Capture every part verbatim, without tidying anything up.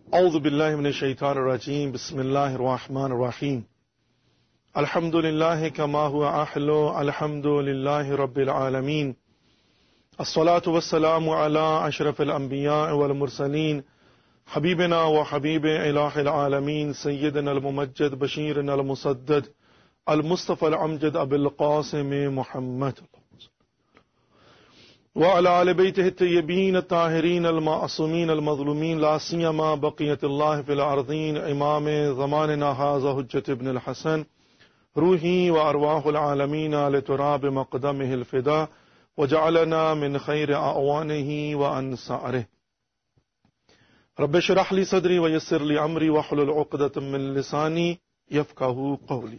اعوذ بالله من الشیطان الرجیم. بسم الله الرحمن الرحیم. الحمد لله كما هو اهل. الحمد لله رب العالمين. الصلاة والسلام على اشرف الانبیاء والمرسلین حبیبنا و حبیب اله العالمین سیدنا الممجد بشیرنا المسدد المصطفى الامجد ابو القاسم محمد وعلى آل بيته الطيبين الطاهرين المعصومين المظلومين لا سيما بقية الله في الأرضين إمام زماننا هذا حجة ابن الحسن روحي وأرواح العالمين لتراب مقدمه الفداء وجعلنا من خير أعوانه وأنصاره. رب اشرح لي صدري ويسر لي أمري واحلل عقدة من لساني يفقهوا قولي.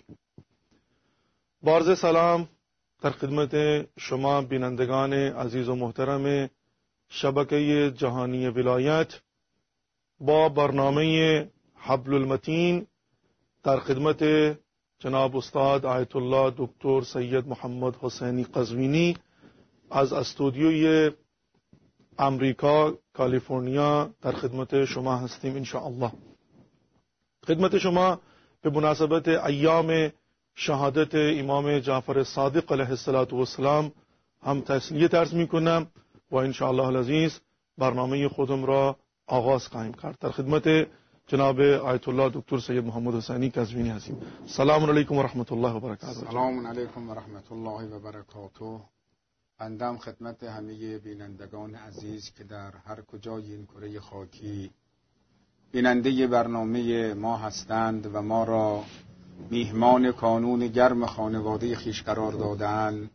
بارز سلام در خدمت شما بینندگان عزیز و محترم شبکه جهانی ولایت با برنامه حبل المتین در خدمت جناب استاد آیت الله دکتر سید محمد حسینی قزوینی از استودیوی امریکا کالیفرنیا در خدمت شما هستیم ان شاء الله. خدمت شما به مناسبت ایام شهادت امام جعفر صادق علیه السلام هم تسلیت عرض می کنم و ان شاء الله العزیز برنامه خودم را آغاز خواهیم کرد. در خدمت جناب آیت الله دکتر سید محمد حسینی قزوینی هستیم. سلام علیکم و رحمت الله و برکاته. سلام علیکم و رحمت الله و برکاته. بندم خدمت همه بینندگان عزیز که در هر کجای این کره خاکی بیننده برنامه ما هستند و ما را میهمان کانون گرم خانواده خویش قرار دادند،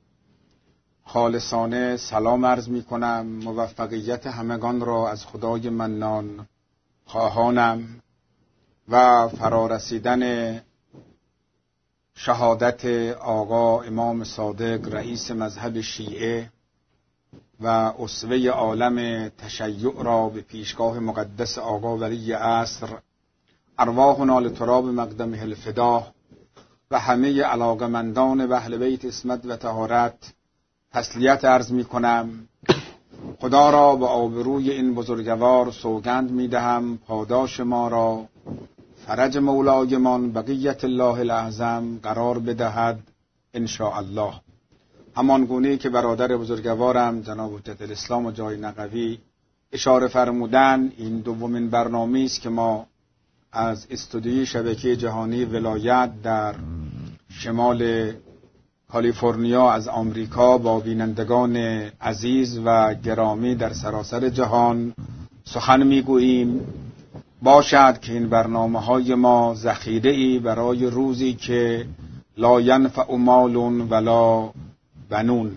خالصانه سلام عرض می کنم. موفقیت همگان را از خدای منان خواهانم و فرارسیدن شهادت آقا امام صادق رئیس مذهب شیعه و اسوه عالم تشیع را به پیشگاه مقدس آقا ولی عصر ارواحنا لتراب مقدمه الفدا و همه علاقمندان و اهل بیت عصمت و طهارت تسلیت عرض می کنم. خدا را به آبروی این بزرگوار سوگند می دهم پاداش ما را فرج مولایمان بقیت الله الاعظم قرار بدهد ان شاء الله. همان گونه‌ای که برادر بزرگوارم جناب حجت الاسلام و جای نقوی اشاره فرمودن، این دومین برنامه است که ما از استودیوی شبکه جهانی ولایت در شمال کالیفرنیا از آمریکا با بینندگان عزیز و گرامی در سراسر جهان سخن میگوییم. باشد که این برنامه‌های ما ذخیره‌ای برای روزی که لا ینفع مال ولا بنون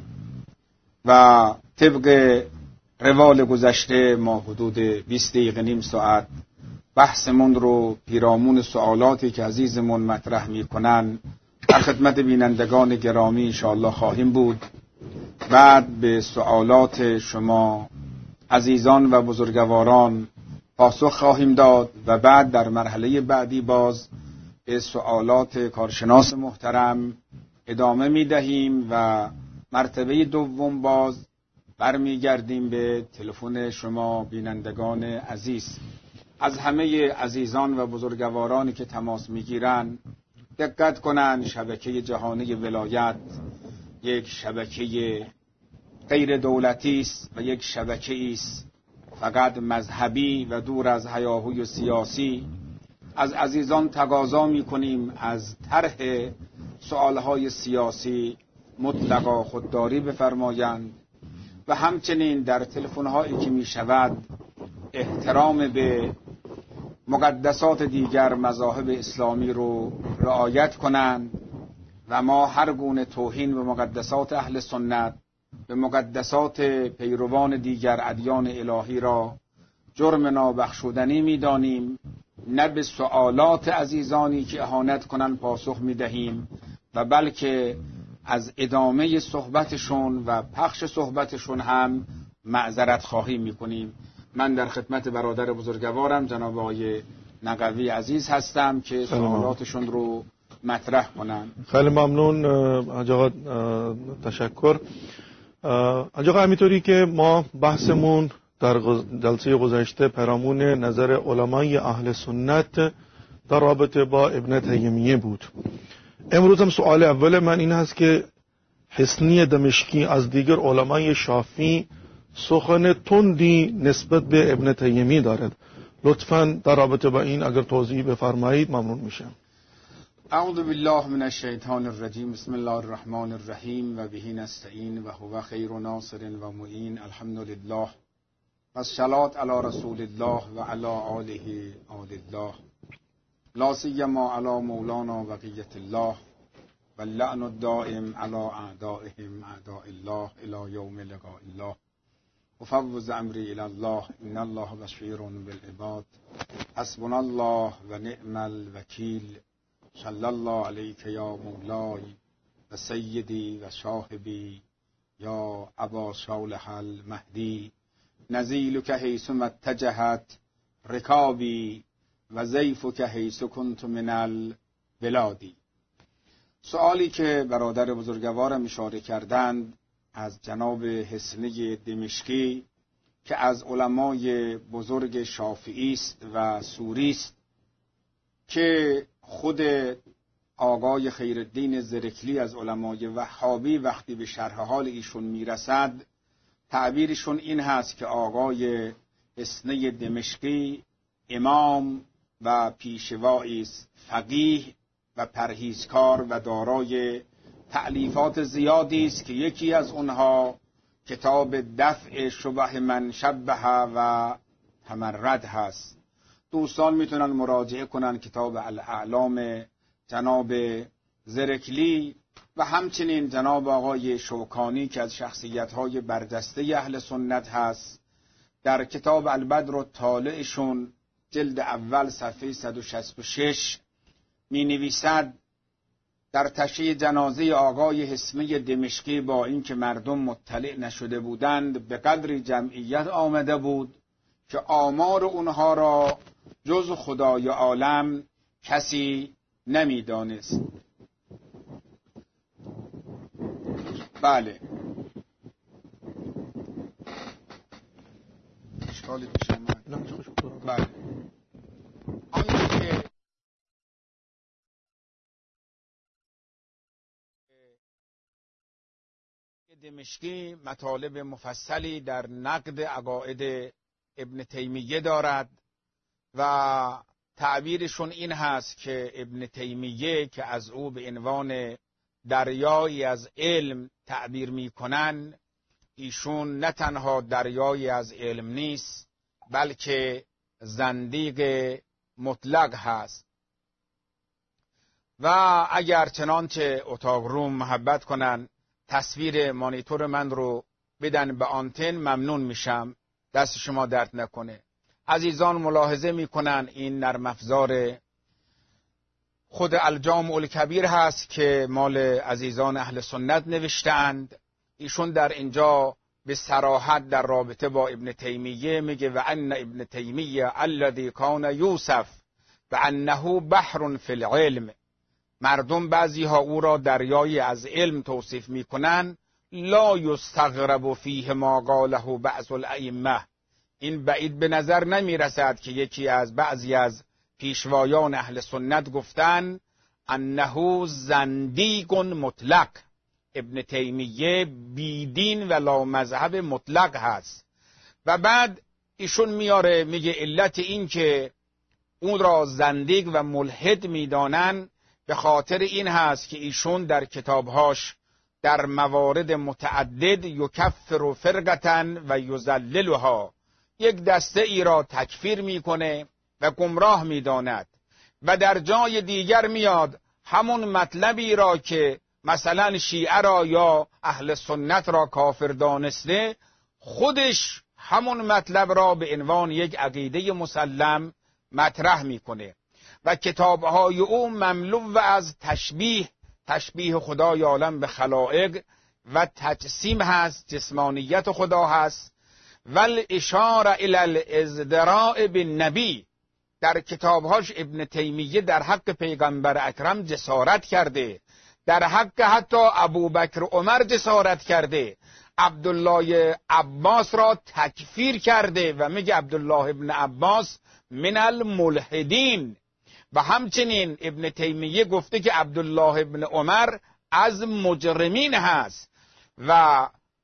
و طبق روال گذشته ما حدود بیست دقیقه نیم ساعت بحثمون رو پیرامون سوالاتی که عزیزمون مطرح میکنن در خدمت بینندگان گرامی انشاءالله خواهیم بود. بعد به سوالات شما عزیزان و بزرگواران پاسخ خواهیم داد و بعد در مرحله بعدی باز به سوالات کارشناس محترم ادامه میدهیم و مرتبه دوم باز برمیگردیم به تلفن شما بینندگان عزیز. از همه عزیزان و بزرگوارانی که تماس میگیرن دقت کنن، شبکه جهانی ولایت یک شبکه غیر دولتی است و یک شبکه است فقط مذهبی و دور از هیاهوی سیاسی. از عزیزان تقاضا میکنیم از طرح سوالهای سیاسی مطلقا خودداری بفرمایند و همچنین در تلفن‌هایی که میشود احترام به مقدسات دیگر مذاهب اسلامی رو رعایت کنند و ما هر گونه توهین به مقدسات اهل سنت، به مقدسات پیروان دیگر ادیان الهی را جرم نابخشودنی می‌دانیم. نه به سوالات عزیزانی که اهانت کنند پاسخ می‌دهیم و بلکه از ادامه صحبتشون و پخش صحبتشون هم معذرت خواهی می‌کنیم. من در خدمت برادر بزرگوارم جناب آقای نقوی عزیز هستم که سوالاتشون رو مطرح کنن. خیلی ممنون حاج آقا، تشکر. حاج آقا، همینطوری که ما بحثمون در جلسه گذشته پیرامون نظر علمای اهل سنت در رابطه با ابن تیمیه بود. امروز هم سوال اول من این هست که حصنی دمشقی از دیگر علمای شافعی سخن تندی نسبت به ابن تیمیه دارد. لطفاً در رابطه با این اگر توضیح بفرمایید ممنون میشم. اعوذ بالله من الشیطان الرجیم. بسم الله الرحمن الرحیم و به نستعین و هو خیر ناصر و معین. الحمدلله و الصلاة علی رسول الله و علی آله آل الله لا سیما علی مولانا بقیة الله و اللعن الدائم علی اعدائهم اعداء الله الی یوم لقاء الله. افوض امری الی الله ان الله بصیر بالعباد. حسبنا الله و نعم الوکیل. صلی الله علیک یا مولای و سیدی و صاحبی یا ابا صالح المهدی. نزیلک حیث ما اتجهت رکابی و ضیفک حیث کنت من البلادی. سوالی که برادر بزرگوارم اشاره کردند از جناب حصنی دمشقی که از علمای بزرگ شافعی است و سوری است که خود آقای خیرالدین زرکلی از علمای وهابی وقتی به شرح حال ایشون میرسد تعبیرشون این هست که آقای حصنی دمشقی امام و پیشوایی است، فقیه و پرهیزکار و دارای تألیفات زیادی است که یکی از اونها کتاب دفع شبه من شبه و تمرد هست. دوستان میتونن مراجعه کنن کتاب الاعلام جناب زرکلی و همچنین جناب آقای شوکانی که از شخصیت‌های برجسته اهل سنت هست. در کتاب البدر الطالعشون جلد اول صفحه صد و شصت و شش می نویسد در تشییع جنازه آقای حصنی دمشقی با اینکه مردم مطلع نشده بودند به قدری جمعیت آمده بود که آمار اونها را جز خدای عالم کسی نمیدانست. بله اشکالی پیش آمد. بله آنچه که دمشقی مطالب مفصلی در نقد عقاید ابن تیمیه دارد و تعبیرشون این هست که ابن تیمیه که از او به عنوان دریایی از علم تعبیر میکنن، ایشون نه تنها دریایی از علم نیست بلکه زندیق مطلق هست. و اگر چنانچه اتاق روم محبت کنن تصویر مانیتور من رو بدن به آنتن ممنون میشم، دست شما درد نکنه. عزیزان ملاحظه میکنن این نرم افزار خود الجامع الکبیر هست که مال عزیزان اهل سنت نوشتند. ایشون در اینجا به صراحت در رابطه با ابن تیمیه میگه و ان ابن تیمیه الذی کان یوسف و انه بحر فی العلم. مردم بعضی ها او را دریایی از علم توصیف میکنن. لا یستغرب فیه ما قاله بعض الائمه. این بعید به نظر نمی رسد که یکی از بعضی از پیشوایان اهل سنت گفتن انه زندیق مطلق. ابن تیمیه بیدین و لا مذهب مطلق هست. و بعد ایشون میاره میگه علت این که اون را زندیق و ملحد میدانن به خاطر این هست که ایشون در کتابهاش در موارد متعدد یکفر فرقة و یذللها، یک دسته ای را تکفیر میکنه و گمراه میداند و در جای دیگر میاد همون مطلبی را که مثلا شیعه را یا اهل سنت را کافر دانسته خودش همون مطلب را به عنوان یک عقیده مسلم مطرح میکنه و کتابهای او مملو از تشبیه تشبیه خدای عالم به خلائق و تجسیم هست، جسمانیت خدا هست. ول اشاره الی الازدراء بالنبی. در کتابهاش ابن تیمیه در حق پیغمبر اکرم جسارت کرده، در حق حتی ابوبکر عمر جسارت کرده. عبدالله عباس را تکفیر کرده و میگه عبدالله ابن عباس من الملحدین. و همچنین ابن تیمیه گفته که عبدالله ابن عمر از مجرمین هست و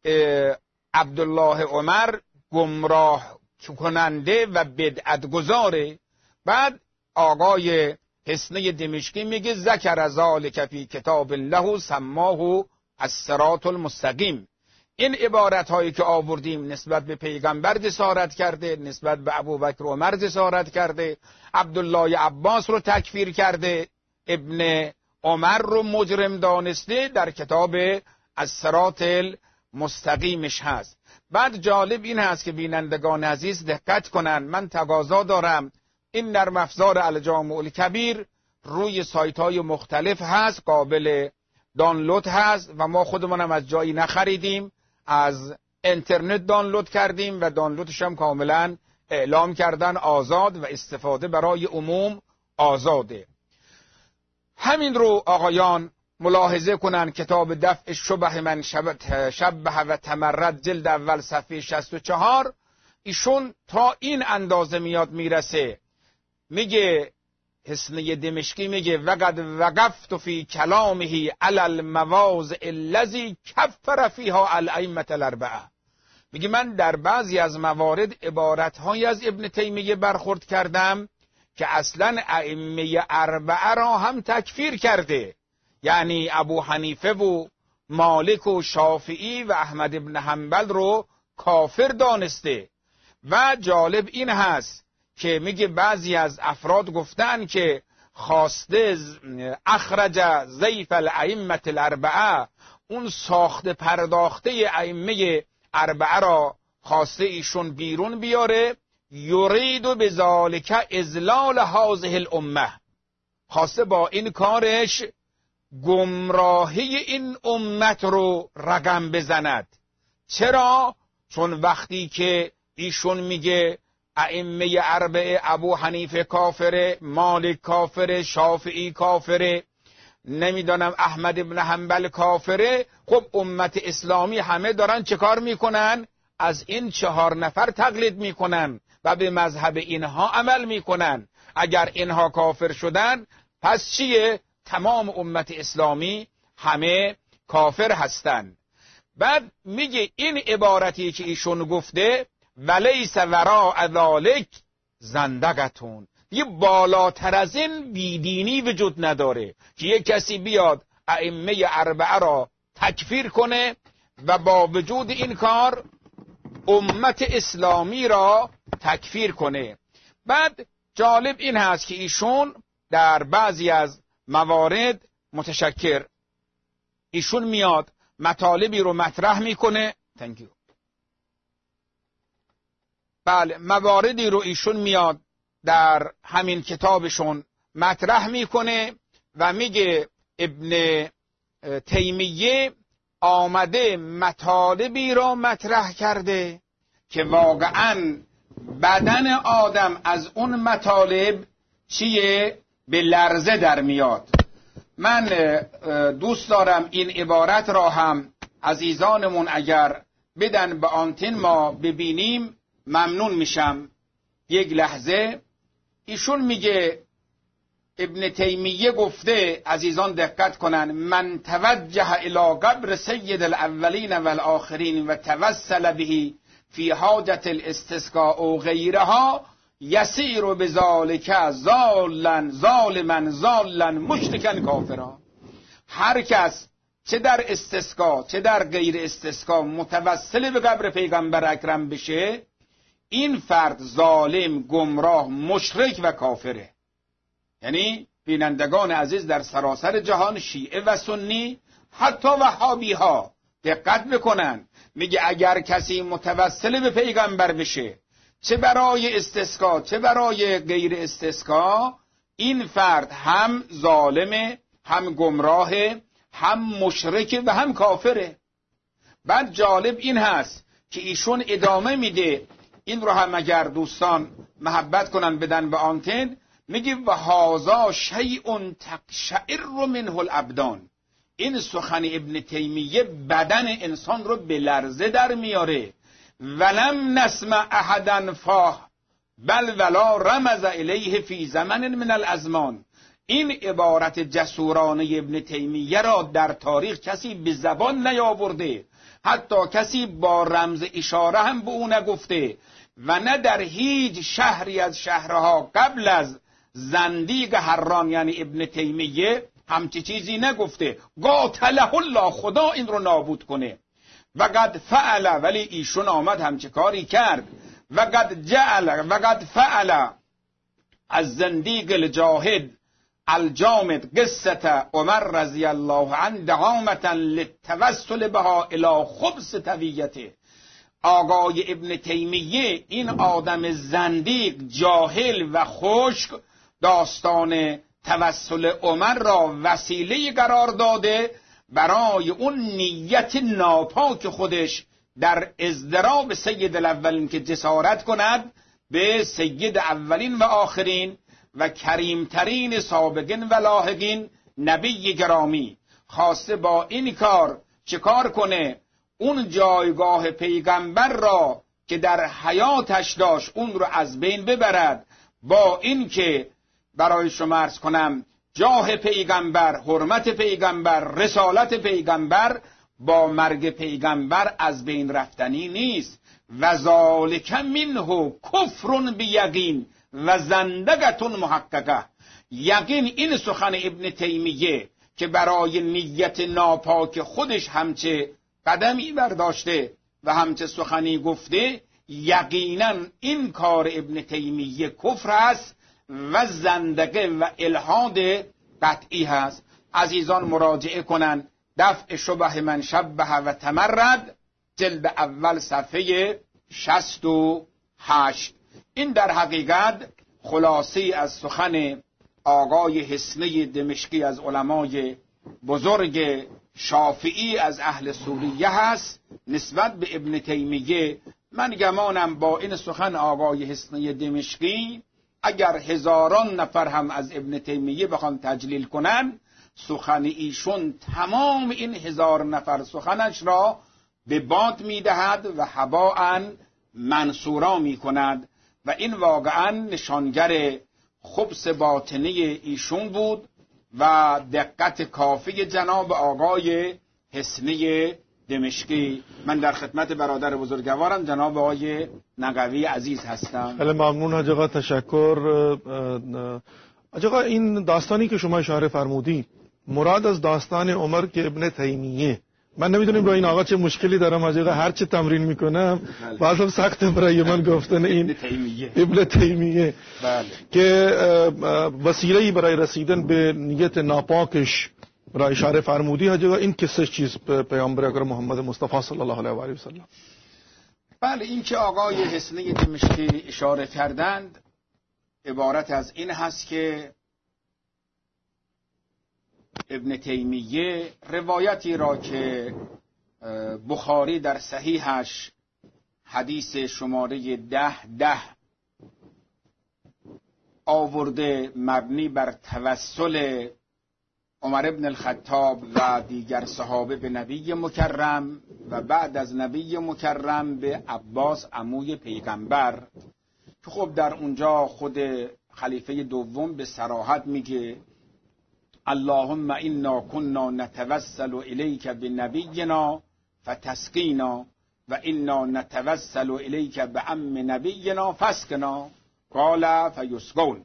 عبدالله عمر گمراه کننده و بدعت گذاره. بعد آقای حسنی دمشقی میگه ذکر ذالک فی کتاب له سماه الصراط المستقیم. این عبارت هایی که آوردیم نسبت به پیغمبر جسارت کرده، نسبت به ابوبکر و عمر جسارت کرده، عبدالله عباس رو تکفیر کرده، ابن عمر رو مجرم دانسته، در کتاب الصراط المستقیمش هست. بعد جالب این هست که بینندگان عزیز دقت کنن، من تقاضا دارم این نرم افزار الجامع الکبیر روی سایت های مختلف هست، قابل دانلود هست و ما خودمونم از جایی نخریدیم، از اینترنت دانلود کردیم و دانلودش هم کاملا اعلام کردن آزاد و استفاده برای عموم آزاده. همین رو آقایان ملاحظه کنن، کتاب دفع شبه من شبه و تمرد جلد اول صفحه شصت و چهار، ایشون تا این اندازه میاد میرسه، میگه حسنی دمشقی میگه وقد وقفت فی کلامه علی المواضع الذی کفر فیها الائمه الاربعه. میگه من در بعضی از موارد عبارتهایی از ابن تیمیه برخورد کردم که اصلا ائمه اربعه را هم تکفیر کرده، یعنی ابو حنیفه و مالک و شافعی و احمد ابن حنبل رو کافر دانسته. و جالب این هست که میگه بعضی از افراد گفتن که خواسته اخرج ضیف الائمه الاربعه، اون ساخته پرداخته ائمه اربعه را خواسته ایشون بیرون بیاره، یرید بذالک اذلال هذه الامه، خواسته با این کارش گمراهی این امت رو رقم بزند. چرا؟ چون وقتی که ایشون میگه ائمه اربعه، ابو حنیفه کافره، مالک کافره، شافعی کافره، نمیدانم احمد ابن حنبل کافره، خب امت اسلامی همه دارن چه کار میکنن؟ از این چهار نفر تقلید میکنن و به مذهب اینها عمل میکنن. اگر اینها کافر شدن پس چیه؟ تمام امت اسلامی همه کافر هستن. بعد میگه این عبارتی که ایشون گفته ولیس وراء ذالک زندقتون، یه بالاتر از این بیدینی وجود نداره که یک کسی بیاد ائمه اربعه را تکفیر کنه و با وجود این کار امت اسلامی را تکفیر کنه. بعد جالب این هست که ایشون در بعضی از موارد متشکر ایشون میاد مطالبی رو مطرح میکنه. Thank you. بله، مواردی رو ایشون میاد در همین کتابشون مطرح میکنه و میگه ابن تیمیه آمده مطالبی را مطرح کرده که واقعا بدن آدم از اون مطالب چیه؟ به لرزه در میاد. من دوست دارم این عبارت را هم عزیزانمون اگر بدن به آنتن ما ببینیم ممنون میشم. یک لحظه. ایشون میگه ابن تیمیه گفته، عزیزان دقت کنن، من توجه الی قبر سید الاولین والآخرین و توسل به فی حاجت الاستسقاء و غیرها یسیر بذالک ضالا ظالما ضالا مشرکا کافرا. هر کس چه در استسقا چه در غیر استسقا متوسل به قبر پیغمبر اکرم بشه، این فرد ظالم، گمراه، مشرک و کافره. یعنی بینندگان عزیز در سراسر جهان، شیعه و سنی، حتی وهابی ها دقت بکنن، میگه اگر کسی متوسل به پیغمبر بشه، چه برای استسقا چه برای غیر استسقا، این فرد هم ظالمه، هم گمراهه، هم مشرکه و هم کافره. بعد جالب این هست که ایشون ادامه میده، این رو هم اگر دوستان محبت کنن بدن به آنتن، میگه و هازا شیء تقشعر منه الابدان. این سخن ابن تیمیه بدن انسان رو به لرزه در میاره. ولم نسمع احدا فاه بل ولا رمز الیه فی زمن من الازمان. این عبارت جسورانه ابن تیمیه را در تاریخ کسی به زبان نیاورده، حتی کسی با رمز اشاره هم به او نگفته و نه در هیچ شهری از شهرها قبل از زندیق حران یعنی ابن تیمیه همچی چیزی نگفته. قاتله الله، خدا این رو نابود کنه. و قد فعل، ولی ایشون آمد همچه کاری کرد. و قد جعل و قد فعل از زندیق الجاهد الجامد قصة عمر رضی الله عنه دعامتا للتوسل بها الى خبث طویته. آقای ابن تیمیه این آدم زندیق جاهل و خشک داستان توسل عمر را وسیله قرار داده برای اون نیت ناپاک خودش در ازدراء به سید الاولین که جسارت کند به سید اولین و آخرین و کریمترین سابقین و لاحقین نبی گرامی. خواسته با این کار چه کار کنه؟ اون جایگاه پیغمبر را که در حیاتش داشت اون رو از بین ببرد، با این که برای شما عرض کنم جاه پیغمبر، حرمت پیغمبر، رسالت پیغمبر با مرگ پیغمبر از بین رفتنی نیست. و ذالک منه کفر بیقین و زندگتون محققه. یقین این سخن ابن تیمیه که برای نیت ناپاک خودش همچه قدمی برداشته و همچه سخنی گفته، یقینا این کار ابن تیمیه کفر است و زندگه و الحاد قطعی هست. عزیزان مراجعه کنن دفع شبه من شبه و تمرد، جلد اول صفحه شصت و هشت. این در حقیقت خلاصه از سخن آقای حسنی دمشقی از علمای بزرگ شافعی از اهل سوریه هست نسبت به ابن تیمیه. من گمانم با این سخن آقای حسنی دمشقی اگر هزاران نفر هم از ابن تیمیه بخوان تجلیل کنن، سخن ایشون تمام این هزار نفر سخنش را به باد میدهد و هباء منصورا میکند و این واقعا نشانگر خبث باطنی ایشون بود و دقت کافی جناب آقای حسنی دمشقی. من در خدمت برادر بزرگوارم جناب آقای نقوی عزیز هستم. خیلی ممنون حاج آقا، تشکر. حاج آقا این داستانی که شما اشاره فرمودی مراد از داستان عمر که ابن تیمیه، من نمیدونم با این آقا چه مشکلی دارم حاج آقا، هر چه تمرین میکنم بازم سخته برای من گفتن این ابن تیمیه بله. که وسیله‌ای برای رسیدن به نیت ناپاکش را اشاره فرمودی حاج آقا. این قصه چیز پیامبر اکرم محمد مصطفی صلی الله علیه و آله و سلم؟ بله، این که آقای حسنی دمشقی اشاره کردند عبارت از این هست که ابن تیمیه روایتی را که بخاری در صحیحش حدیث شماره ده ده آورده مبنی بر توسل عمر ابن الخطاب و دیگر صحابه به نبی مکرم و بعد از نبی مکرم به عباس عموی پیغمبر، که خب در اونجا خود خلیفه دوم به صراحت میگه اللهم انا كنا نتوسل الیک بنبینا فتسقینا و انا نتوسل الیک بعم نبینا فاسقنا قال فیسقون.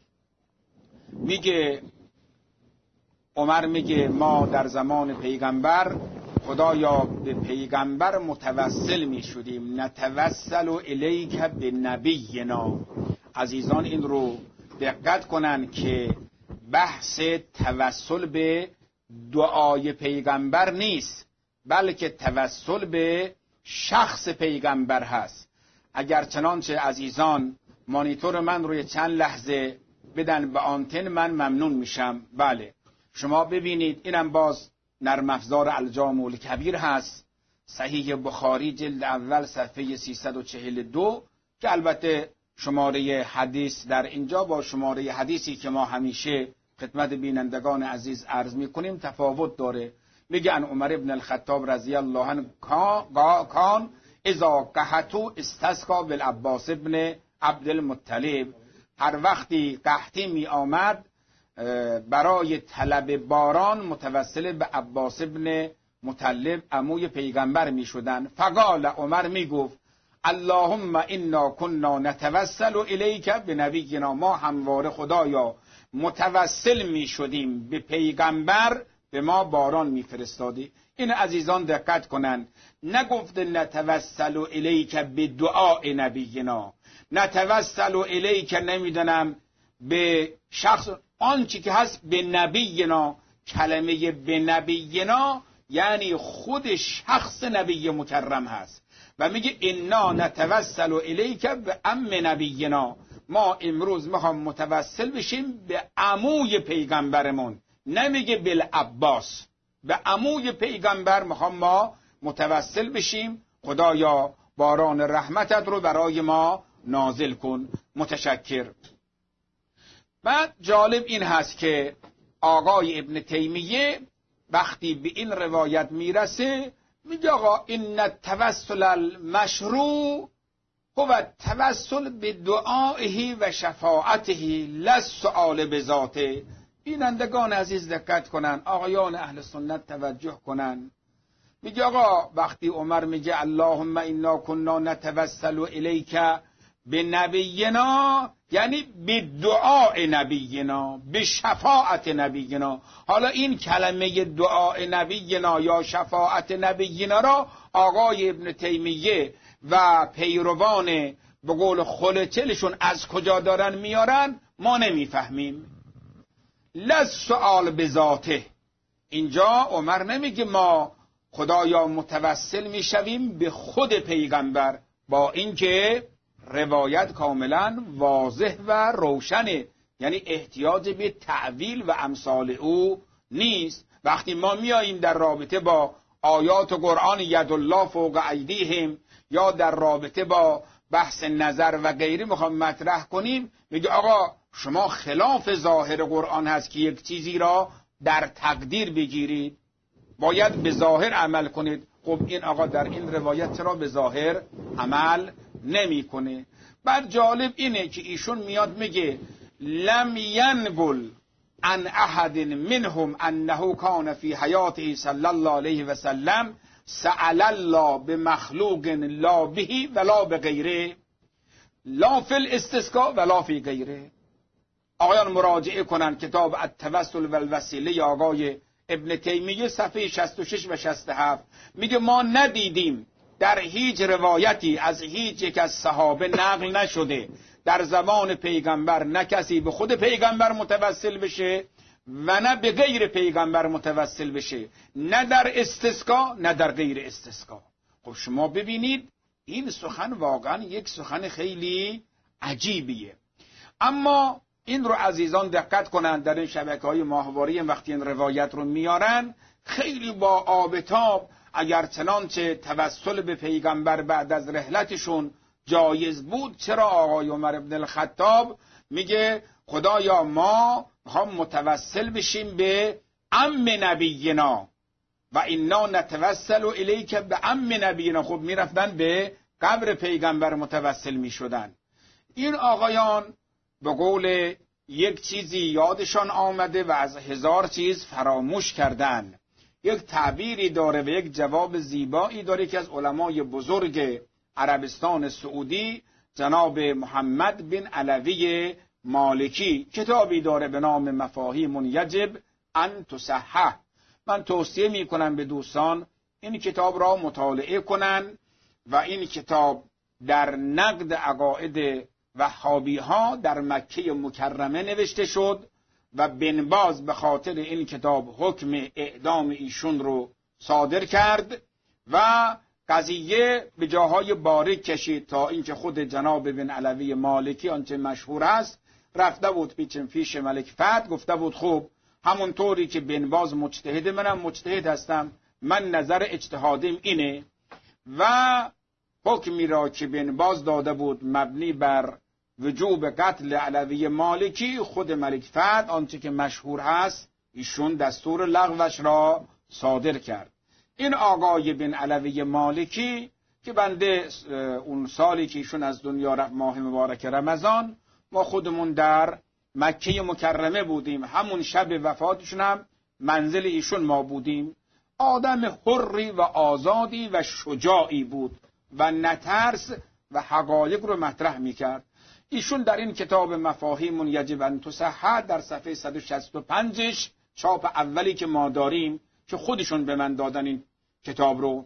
میگه عمر میگه ما در زمان پیغمبر خدایا به پیغمبر متوسل میشدیم، نتوسل الیک بنبینا. عزیزان این رو دقت کنن که بحث توسل به دعای پیغمبر نیست، بلکه توسل به شخص پیغمبر هست. اگر چنانچه عزیزان مانیتور من روی چند لحظه بدن به آنتن من ممنون میشم. بله شما ببینید اینم باز نرم افزار الجامع الکبیر هست، صحیح بخاری جلد اول صفحه سیصد و چهل و دو، که البته شماره حدیث در اینجا با شماره حدیثی که ما همیشه خدمت بینندگان عزیز عرض میکنیم تفاوت داره. میگه ان عمر ابن الخطاب رضی الله عنه کان اذا قحطوا استسقى بالعباس ابن عبدالمطلب، هر وقتی قحطی می آمد برای طلب باران متوسل به عباس ابن مطلب عموی پیغمبر می شدن. فقال عمر می گفت اللهم انا كنا نتوسل الیک بنبینا، ما همواره خدایا متوسل می شدیم به پیغمبر، به ما باران می فرستادی. این عزیزان دقت کنند، نگفته نتوسل الیک به دعای نبینا، نتوسل الیک نمیدونم به شخص، آنچه که هست به نبینا. کلمه به نبینا یعنی خود شخص نبی مکرم هست و میگه انا نتوسل الیک به ام نبینا، ما امروز میخوام متوسل بشیم به عموی پیغمبرمون. نمیگه بالعباس، به عموی پیغمبر میخوام ما متوسل بشیم، خدایا باران رحمتت رو برای ما نازل کن، متشکر. بعد جالب این هست که آقای ابن تیمیه وقتی به این روایت میرسه میگه آقا این التوسل المشروع هو توسل به دعائه و شفاعته لا السؤال بذاته. بینندگان عزیز دقت کنن، آقایان اهل سنت توجه کنن. میگه آقا وقتی عمر میگه اللهم انا كنا نتوسل الیک به نبینا، یعنی به دعای نبینا، به شفاعت نبینا. حالا این کلمه دعای نبینا یا شفاعت نبینا را آقای ابن تیمیه و پیروان به قول خلچلشون از کجا دارن میارن ما نمیفهمیم. لز سؤال به ذاته، اینجا عمر نمیگه ما خدایا متوسل میشویم به خود پیغمبر، با اینکه روایت کاملا واضح و روشنه، یعنی احتیاج به تعویل و امثال او نیست. وقتی ما میاییم در رابطه با آیات قرآن ید الله فوق ایدیهم یا در رابطه با بحث نظر و غیره میخوام مطرح کنیم، میگه آقا شما خلاف ظاهر قرآن هست که یک چیزی را در تقدیر بگیرید، باید به ظاهر عمل کنید. خب این آقا در این روایت چرا به ظاهر عمل نمیکنه؟ بعد جالب اینه که ایشون میاد میگه لم ینقل عن احد منهم انه کان فی حیاته صلی الله علیه و سلم سأل الله بمخلوق لا به ولا بغیره لا فی الاستسقاء ولا فی غیره. آقایان مراجعه کنن کتاب التوسل و الوسیله آقای ابن تیمیه صفحه شصت و شش و شصت و هفت، میگه ما ندیدیم در هیچ روایتی از هیچ یک از صحابه نقل نشده در زمان پیغمبر نه کسی به خود پیغمبر متوسل بشه و نه به غیر پیغمبر متوسل بشه، نه در استسقا نه در غیر استسقا. خب شما ببینید این سخن واقعا یک سخن خیلی عجیبیه. اما این رو عزیزان دقت کنند، در این شبکه‌های ماهواره وقتی این روایت رو میارن خیلی با آبتاب، اگر چنانچه توسل به پیغمبر بعد از رحلتشون جایز بود، چرا آقای عمر ابن الخطاب میگه خدایا ما هم متوسل بشیم به ام نبینا و انا نتوسل الیک به ام نبینا. خب میرفتن به قبر پیغمبر متوسل میشدن. این آقایان به قول یک چیزی یادشان آمده و از هزار چیز فراموش کردن. یک تعبیری داره و یک جواب زیبایی داره که از علمای بزرگ عربستان سعودی جناب محمد بن علوی مالکی کتابی داره به نام مفاهیم یجب ان تصحح. من توصیه می کنم به دوستان این کتاب را مطالعه کنن و این کتاب در نقد عقاید وهابی ها در مکه مکرمه نوشته شد و بن باز به خاطر این کتاب حکم اعدام ایشون رو صادر کرد و قضیه به جاهای باریک کشید تا اینکه خود جناب بن علوی مالکی آنچه مشهور است رفته بود پیچ پیش ملک فهد، گفته بود خب همونطوری که بن باز مجتهد، منم مجتهد هستم، من نظر اجتهادیم اینه و حکمی را که بن باز داده بود مبنی بر وجوب قتل علوی مالکی، خود ملک فهد آنچه که مشهور هست ایشون دستور لغوش را صادر کرد. این آقای بن علوی مالکی که بنده اون سالی که ایشون از دنیا رفت ماه مبارک رمضان، ما خودمون در مکه مکرمه بودیم، همون شب وفاتشون هم منزل ایشون ما بودیم. آدم حری و آزادی و شجاعی بود و نترس و حقایق رو مطرح میکرد. ایشون در این کتاب مفاهیم یجب ان تصحح در صفحه صد و شصت و پنج چاپ اولی که ما داریم که خودشون به من دادن این کتاب رو،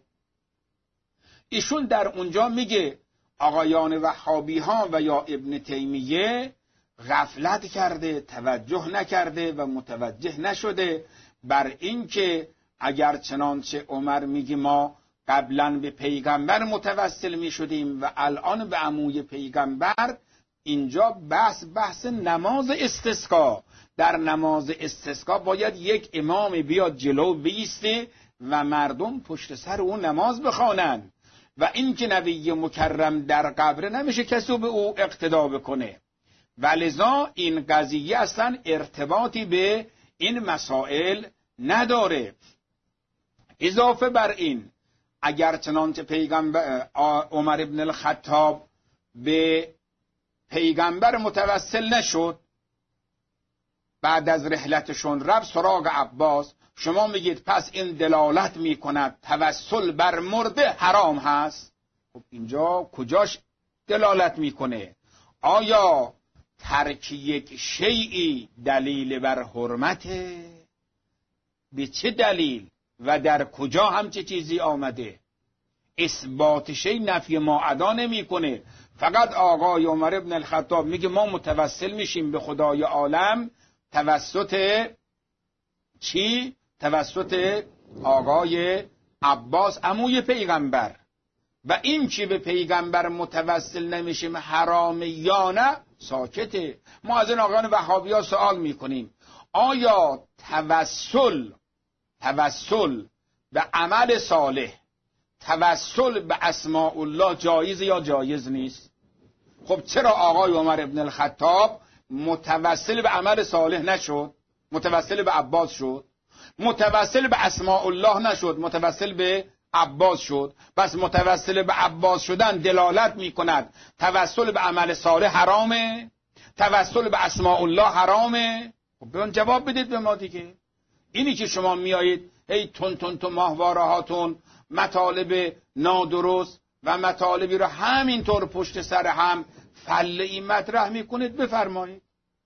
ایشون در اونجا میگه آقایان وهابی ها و یا ابن تیمیه غفلت کرده، توجه نکرده و متوجه نشده بر این که اگر چنانچه عمر میگه ما قبلا به پیغمبر متوسل میشدیم و الان به عموی پیغمبر، اینجا بحث بحث نماز استسقا. در نماز استسقا باید یک امام بیاد جلو بیسته و مردم پشت سر اون نماز بخوانن و این که نبی مکرم در قبر نمیشه کسی به او اقتدا بکنه. ولذا این قضیه اصلا ارتباطی به این مسائل نداره. اضافه بر این، اگر چنانچه پیغمبر عمر ابن الخطاب به پیغمبر متوسل نشد، بعد از رحلتشون رفت سراغ عباس، شما میگید پس این دلالت میکند توسل بر مرده حرام هست. خب اینجا کجاش دلالت میکنه؟ آیا ترک یک شیئی دلیل بر حرمته؟ به چه دلیل و در کجا همچه چیزی آمده؟ اثبات شیء نفی ما ادا نمیکنه. فقط آقای عمر ابن الخطاب میگه ما متوسل میشیم به خدای عالم توسط چی؟ توسط آقای عباس عموی پیغمبر. و این که به پیغمبر متوسل نمیشیم حرام یا نه ساکته. ما از این آقایان وهابی ها سوال میکنیم آیا توسل توسل به عمل صالح، توسل به اسماء الله جایز یا جایز نیست؟ خب چرا آقای عمر ابن الخطاب متوسل به عمل صالح نشد، متوسل به عباس شد؟ متوسل به اسماء الله نشد، متوسل به عباس شد. بس متوسل به عباس شدن دلالت می کند توسل به عمل صالح حرامه، توسل به اسماء الله حرامه؟ خب بیان جواب بدید به ما دیگه. اینی که شما میایید هی تون تون تو ماهواره هاتون مطالب نادرست و مطالبی رو همینطور پشت سر هم فله‌ای مطرح میکنید، بفرمایید.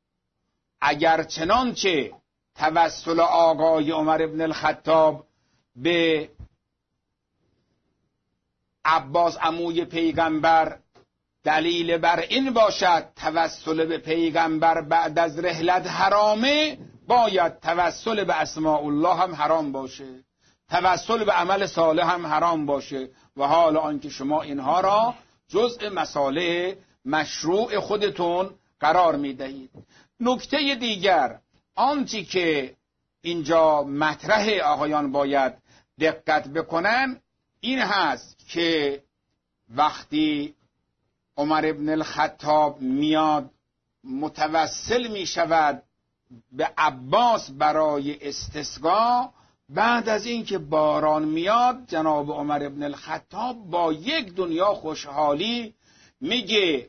اگر چنانچه توسل آقای عمر ابن الخطاب به عباس عموی پیغمبر دلیل بر این باشد توسل به پیغمبر بعد از رحلت حرامه، باید توسل به اسماء الله هم حرام باشه، توسل به عمل صالح هم حرام باشه. و حال آنکه شما اینها را جزء مصالح مشروع خودتون قرار میدهید. نکته دیگر، آنچه که اینجا مطرح آقایان باید دقت بکنن این هست که وقتی عمر ابن الخطاب میاد متوسل می شود به عباس برای استسقا، بعد از اینکه باران میاد جناب عمر ابن الخطاب با یک دنیا خوشحالی میگه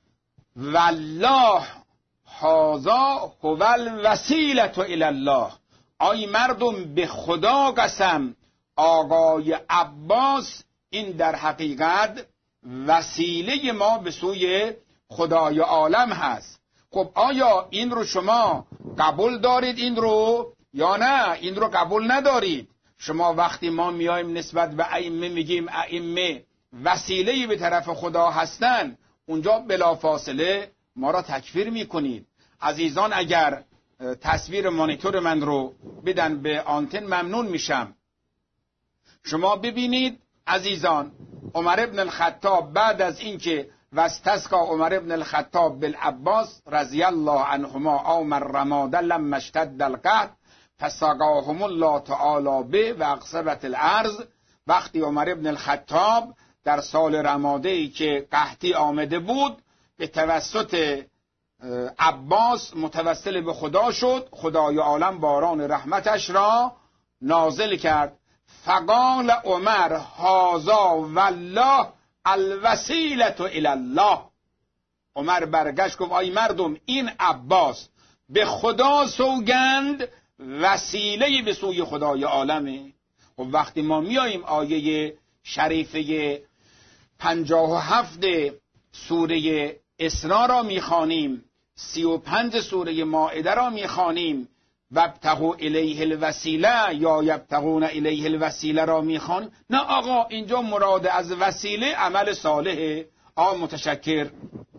والله هذا هو الوسیلة الی الله. آی مردم به خدا قسم آقای عباس این در حقیقت وسیله ما به سوی خدای عالم هست. خب آیا این رو شما قبول دارید این رو یا نه؟ این رو قبول ندارید. شما وقتی ما میایم نسبت به ائمه میگیم ائمه وسیله به طرف خدا هستن، اونجا بلافاصله ما را تکفیر میکنید. عزیزان اگر تصویر مانیتور من رو بدن به آنتن ممنون میشم. شما ببینید عزیزان، عمر ابن الخطاب بعد از اینکه واستسقى عمر ابن الخطاب بالعباس رضی الله عنهما او من رماد لما اشتد القحط فسقاهم الله تعالی به و اقصبت الارض، وقتی عمر ابن الخطاب در سال رماده ای که قحطی آمده بود به توسط عباس متوسل به خدا شد. خدای عالم باران رحمتش را نازل کرد. فقال عمر هذا والله الوسیلة الی الله. عمر برگشت گفت ای مردم، این عباس به خدا سوگند وسیله به سوی خدای عالمه. و وقتی ما میاییم آیه شریفه پنجاه و هفت سوره اسراء را میخوانیم، سی و پنج سوره مائده را میخوانیم، وابتغوا الیه الوسیله یا یبتغون الیه الوسیله را میخوانیم، نه آقا اینجا مراد از وسیله عمل صالحه. آقا متشکر،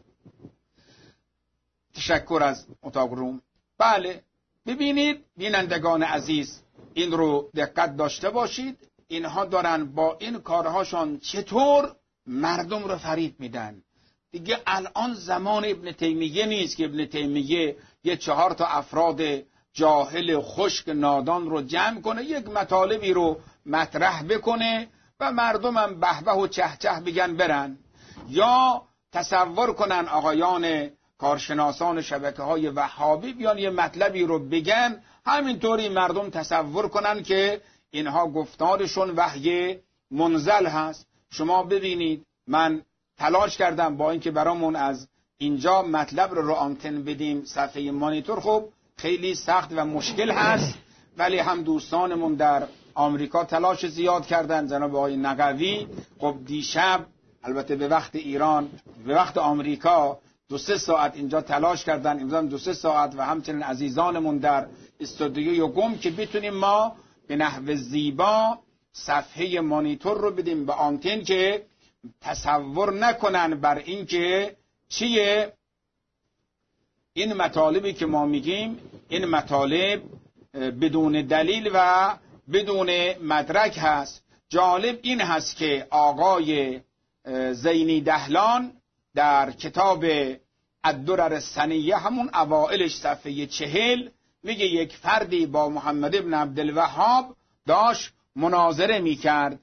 تشکر از اتاق روم. بله ببینید بینندگان عزیز، این رو دقت داشته باشید، اینها دارن با این کارهاشان چطور مردم رو فریب میدن. دیگه الان زمان ابن تیمیه نیست که ابن تیمیه یه چهار تا افراد جاهل خشک نادان رو جمع کنه، یک مطالبی رو مطرح بکنه و مردمم به به و چه چه بگن برن. یا تصور کنن آقایان کارشناسان شبکه های وهابی بیان یه مطلبی رو بگن، همینطوری مردم تصور کنن که اینها گفتارشون وحی منزل هست. شما ببینید من تلاش کردم با اینکه برامون از اینجا مطلب رو رو آنتن بدیم صفحه مانیتور، خب خیلی سخت و مشکل هست، ولی هم دوستانمون در آمریکا تلاش زیاد کردن. جناب آقای نقوی خب دیشب البته به وقت ایران به وقت آمریکا دو سه ساعت اینجا تلاش کردن، امروز دو سه ساعت، و همچنین عزیزانمون در استودیوی گم که بتونیم ما به نحو زیبا صفحه مانیتور رو بدیم به آنتن که تصور نکنن بر این که چیه این مطالبی که ما میگیم، این مطالب بدون دلیل و بدون مدرک هست. جالب این هست که آقای زینی دهلان در کتاب الدرر السنیه همون اوائلش صفحه چهل میگه یک فردی با محمد ابن عبدالوهاب داشت مناظره میکرد.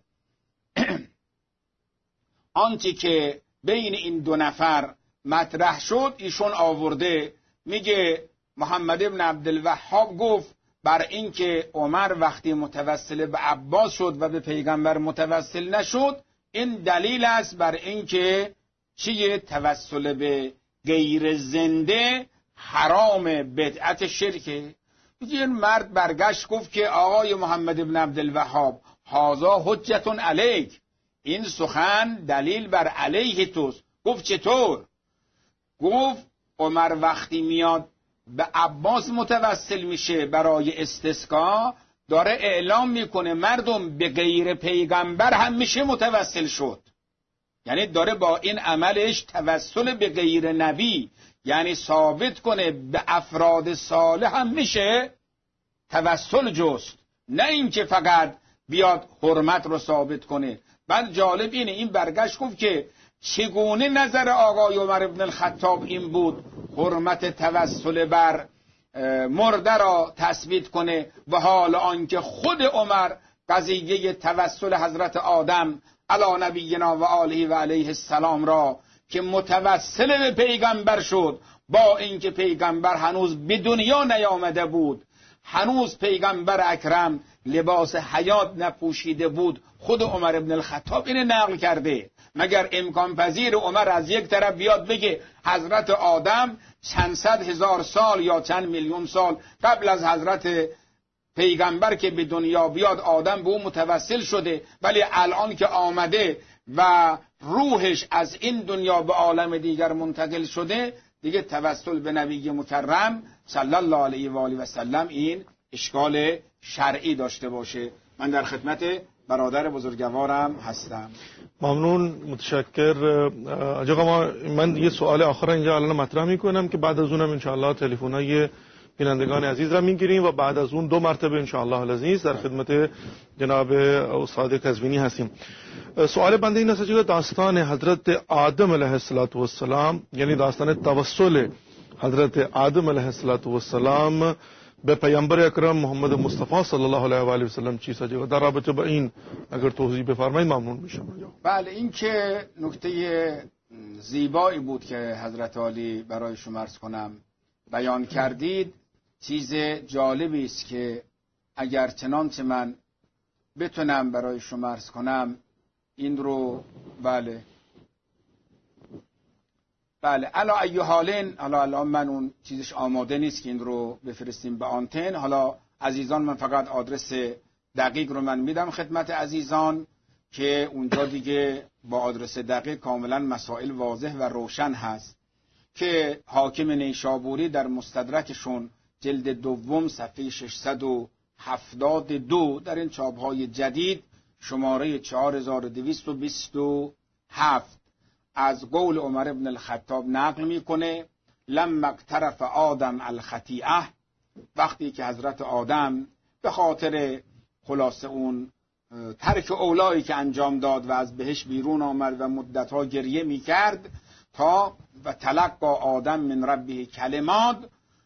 آنچه که بین این دو نفر مطرح شد ایشون آورده، میگه محمد ابن عبدالوهاب گفت بر اینکه عمر وقتی متوسل به عباس شد و به پیغمبر متوسل نشد، این دلیل است بر اینکه چیه توسل به غیر زنده حرام، بدعت شرکه. این مرد برگشت گفت که آقای محمد ابن عبدالوهاب هازا حجتون علیک، این سخن دلیل بر علیه توست. گفت چطور؟ گفت عمر وقتی میاد به عباس متوسل میشه برای استسقا، داره اعلام میکنه مردم به غیر پیغمبر هم میشه متوسل شد. یعنی داره با این عملش توسل به غیر نبی، یعنی ثابت کنه به افراد صالح هم میشه توسل جست، نه اینکه فقط بیاد حرمت رو ثابت کنه. بعد جالب اینه این برگشت گفت که چگونه نظر آقای عمر ابن الخطاب این بود حرمت توسل بر مرده را تثبیت کنه، و حال آنکه خود عمر قضیه توسل حضرت آدم علی نبینا و آله و علیه السلام را که متوسل به پیغمبر شد، با اینکه پیغمبر هنوز به دنیا نیامده بود، هنوز پیغمبر اکرم لباس حیات نپوشیده بود، خود عمر ابن الخطاب اینه نقل کرده. مگر امکان پذیر عمر از یک طرف بیاد بگه حضرت آدم چند صد هزار سال یا چند میلیون سال قبل از حضرت پیغمبر که به دنیا بیاد آدم به اون متوسل شده، ولی الان که آمده و روحش از این دنیا به عالم دیگر منتقل شده، دیگه توسل به نبی مکرم صلی الله علیه و آله و سلم این اشکال شرعی داشته باشه. من در خدمت برادر بزرگوارم هستم. ممنون، متشکر. آقا من یه سوال آخر اینجا الان مطرح میکنم که بعد از اونم انشاءالله تلفن‌های بینندگان عزیز را میگیریم و بعد از اون دو مرتبه انشاءالله العزیز در خدمت جناب استاد قزوینی هستیم. سوال بنده این است که داستان حضرت آدم علیه السلام، یعنی داستان توسل حضرت آدم علیه السلام به پیامبر اکرم محمد مصطفی صلی الله علیه و آله و سلم چی سجا در رابطه با این اگر توضیح بفرمایید ممنون میشم. بله، این که نکته زیبایی بود که حضرت عالی برای شما عرض کنم بیان کردید. چیز جالبی است که اگر چنانچه من بتونم برای شما عرض کنم این رو بله بله علا ای حالین. حالا الان من اون چیزش آماده نیست که این رو بفرستیم به آنتن. حالا عزیزان من فقط آدرس دقیق رو من میدم خدمت عزیزان که اونجا دیگه با آدرس دقیق کاملا مسائل واضح و روشن هست که حاکم نیشابوری در مستدرکشون جلد دوم صفحه ششصد و هفتاد و دو در این چاپ‌های جدید شماره چهار هزار و دویست و بیست و هفت از قول عمر بن الخطاب نقل میکنه لما اقترف آدم الخطیئه، وقتی که حضرت آدم به خاطر خلاصه اون ترک اولایی که انجام داد و از بهش بیرون آمد و مدتها گریه میکرد تا و تلقا آدم من ربه کلمات،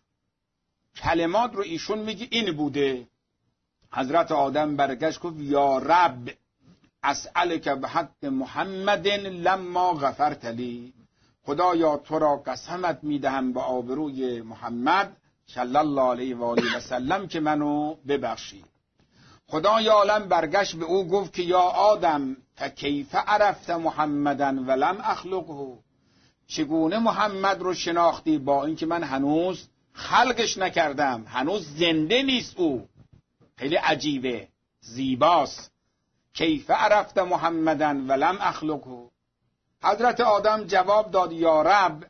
کلمات رو ایشون میگه این بوده. حضرت آدم برگشت گفت یا رب اسألک بحق محمد لما غفرت لی، خدایا تو را قسمت میدهم با آبروی محمد صلی الله علیه و آله و سلم که منو ببخشی. خدای عالم برگشت به او گفت که یا آدم فکیف عرفت محمدن ولم اخلقه، چگونه محمد رو شناختی با اینکه من هنوز خلقش نکردم، هنوز زنده نیست او. خیلی عجیبه، زیباست. کیف عرفت محمدن ولم اخلقه. حضرت آدم جواب داد یا رب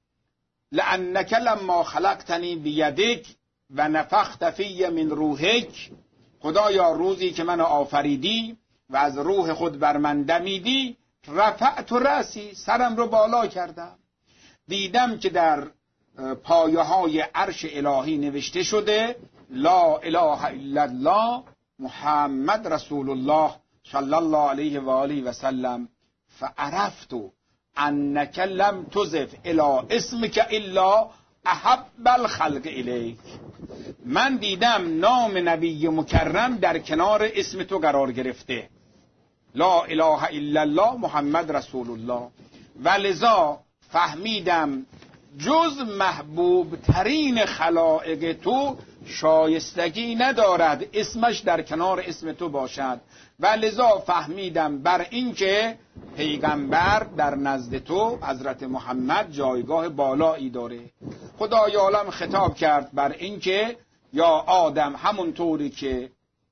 لانک لما خلقتنی بیدک و نفخت فی من روحک، خدایا روزی که منو آفریدی و از روح خود بر من دمیدی رفعت رأسی، سرم رو بالا کردم، دیدم که در پایه های عرش الهی نوشته شده لا اله الا الله محمد رسول الله صلی الله علیه و آله و سلم، فعرفت انک لم تضف الی اسمک الا احب الخلق الیک. من دیدم نام نبی مکرم در کنار اسم تو قرار گرفته، لا اله الا الله محمد رسول الله، و لذا فهمیدم جز محبوب ترین خلائق تو شایستگی ندارد اسمش در کنار اسم تو باشد، و لذا فهمیدم بر اینکه پیغمبر در نزد تو حضرت محمد جایگاه بالایی داره. خدای عالم خطاب کرد بر اینکه یا آدم همونطوری که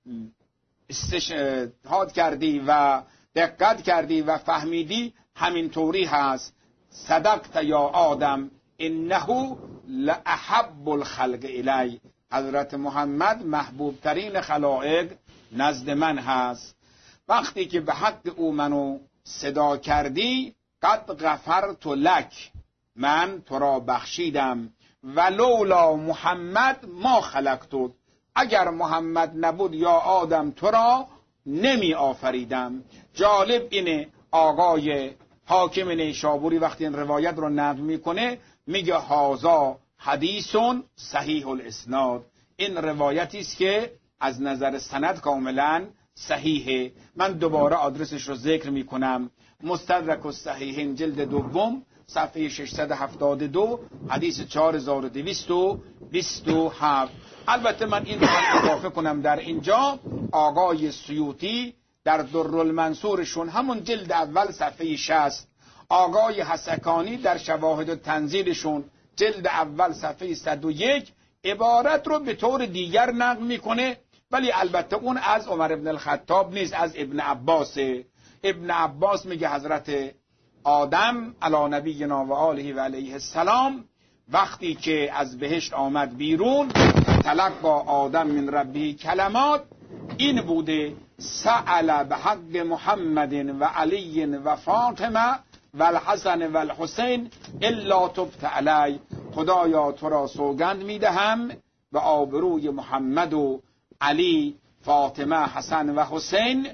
استشهاد کردی و دقت کردی و فهمیدی همینطوری هست. صدقت یا آدم انه لاحب الخلق الی، حضرت محمد محبوب ترین خلائق نزد من هست. وقتی که به حق او منو صدا کردی قد غفرت لک، من تو را بخشیدم، ولولا محمد ما خلقتو، اگر محمد نبود یا آدم تو را نمی آفریدم. جالب اینه آقای حاکم نیشابوری وقتی این روایت رو نقل میکنه میگه هازا حدیثون صحیح الاسناد، این روایتی است که از نظر سند کاملا صحیحه. من دوباره آدرسش رو ذکر میکنم، مستدرک الصحیحین جلد دوم صفحه ششصد و هفتاد و دو حدیث چهار هزار و دویست و بیست و هفت. البته من این رو اضافه کنم در اینجا آقای سیوطی در درالمنصورشون همون جلد اول صفحه شصت، آقای حسکانی در شواهد و تنزیلشون جلد اول صفحه صد و یک عبارت رو به طور دیگر نقل میکنه، ولی البته اون از عمر ابن الخطاب نیست، از ابن عباس. ابن عباس میگه حضرت آدم علی نبینا و آله و علیه السلام وقتی که از بهشت آمد بیرون تلقا آدم من ربه کلمات، این بوده سأل به حق محمد و علی و فاطمه و الحسن و الحسین الا تبت علی، خدایا تو را سوگند میدهم به آبروی محمد و علی، فاطمه، حسن و حسین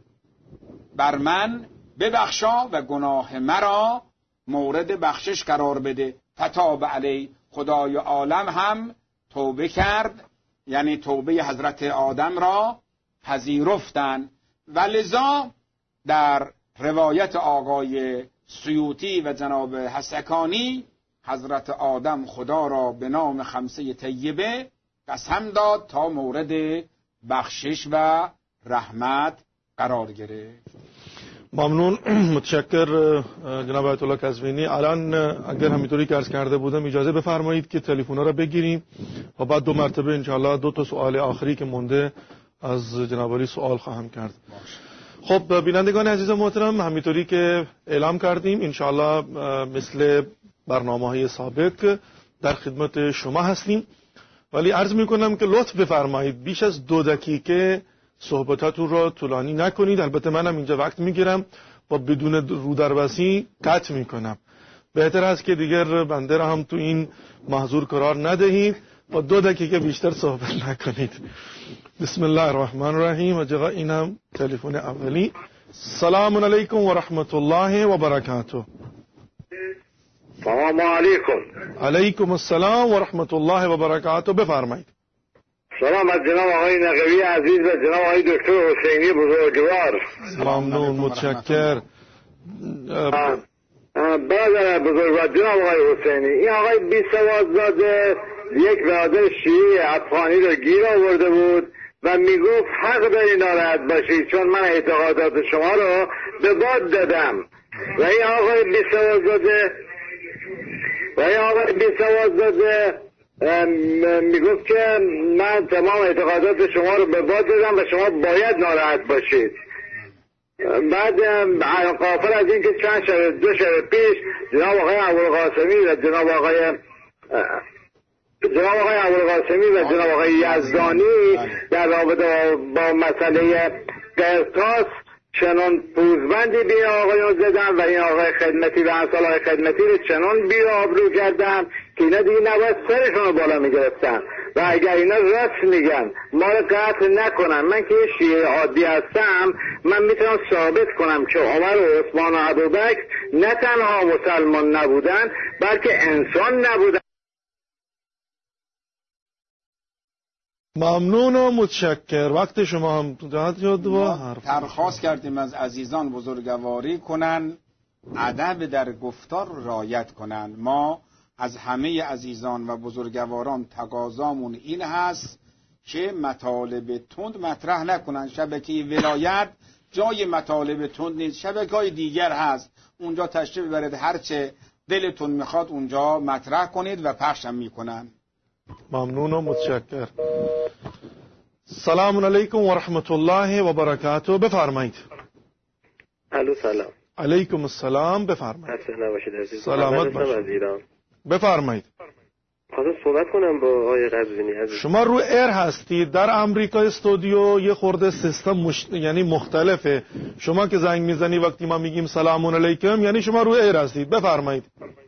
بر من ببخشا و گناه مرا مورد بخشش قرار بده. فتاب علی، خدای عالم هم توبه کرد، یعنی توبه حضرت آدم را پذیرفتن. و لذا در روایت آقای سیوطی و جناب حسکانی حضرت آدم خدا را به نام خمسه طیبه قسم داد تا مورد بخشش و رحمت قرار گرفت. ممنون، متشکر جناب آیت الله قزوینی. الان اگر همینطوری که عرض کرده بودم اجازه بفرمایید که تلفن‌ها را بگیریم و بعد دو مرتبه انشاءالله دو تا سوال آخری که مونده از جناب علی سوال خواهم کرد. خب بینندگان عزیز محترم، همینطوری که اعلام کردیم انشاءالله مثل برنامه‌های سابق در خدمت شما هستیم، ولی عرض می‌کنم که لطف بفرمایید بیش از دو دقیقه صحبتاتون را طولانی نکنید. البته منم اینجا وقت میگیرم و بدون رودربسی قطع میکنم. بهتر است که دیگر بنده را هم تو این محظور قرار ندهید و دو دقیقه بیشتر صحبت نکنید. بسم الله الرحمن الرحیم. و جگه اینم تلفن اولی. سلام علیکم و رحمت الله و برکاته. سلام علیکم. علیکم السلام و رحمت الله و برکاته. بفرمایید. سلام از جناب آقای نقوی عزیز و جناب آقای دکتر حسینی بزرگوار. ممنون، متشکر. برادر بزرگوار جناب آقای حسینی، این آقای بی‌سوادزاده یک برادر شیعی افغانی رو گیر آورده بود و میگفت حق داری ناراحت باشی چون من اعتقادات شما رو به باد دادم. و این آقای بی‌سوادزاده و این آقای بی‌سوادزاده میگفت که من تمام اعتقادات شما رو به باد دادم و شما باید ناراحت باشید. بعد قافل از این که چند شب دو شب پیش جناب آقای ابوالقاسمی و جناب آقای جناب آقای ابوالقاسمی و جناب آقای یزدانی در رابطه با مسئله قرطاس چنان پوزبندی بی آقایون زدن و این آقای خدمتی و امثال آقای خدمتی رو چنان بی آبرو کردن که اینا دیگه نباید سرشون رو بالا میگرفتن و اگر اینا راست میگن ما رو قطع نکنن. من که یه شیعه عادی هستم، من میتونم ثابت کنم که عمر و عثمان و ابوبکر نه تنها مسلمان نبودن بلکه انسان نبودن. ممنون و متشکر. وقت شما هم جهت شد و درخواست کردیم از عزیزان بزرگواری کنن، ادب در گفتار رعایت کنن. ما از همه عزیزان و بزرگواران تقاضامون این هست که مطالب تند مطرح نکنن. شبکه ولایت جای مطالب تند نیست، شبکه‌های دیگر هست، اونجا تشریف ببرید، هرچه دلتون میخواد اونجا مطرح کنید و پخش هم میکنن. ممنون و متشکر. سلام علیکم و رحمت الله و برکاته. بفرمایید. الو سلام. علیکم السلام. بفرمایید. خسته نباشید عزیز. سلامت باشید. از ایران. بفرمایید. خواستم صحبت کنم با آقای قزوینی عزیز. شما رو ایر هستید در امریکا. استودیو یه خورده سیستم مش... یعنی مختلفه. شما که زنگ میزنی وقتی ما میگیم سلام علیکم یعنی شما رو ایر هستید. بفرمایید.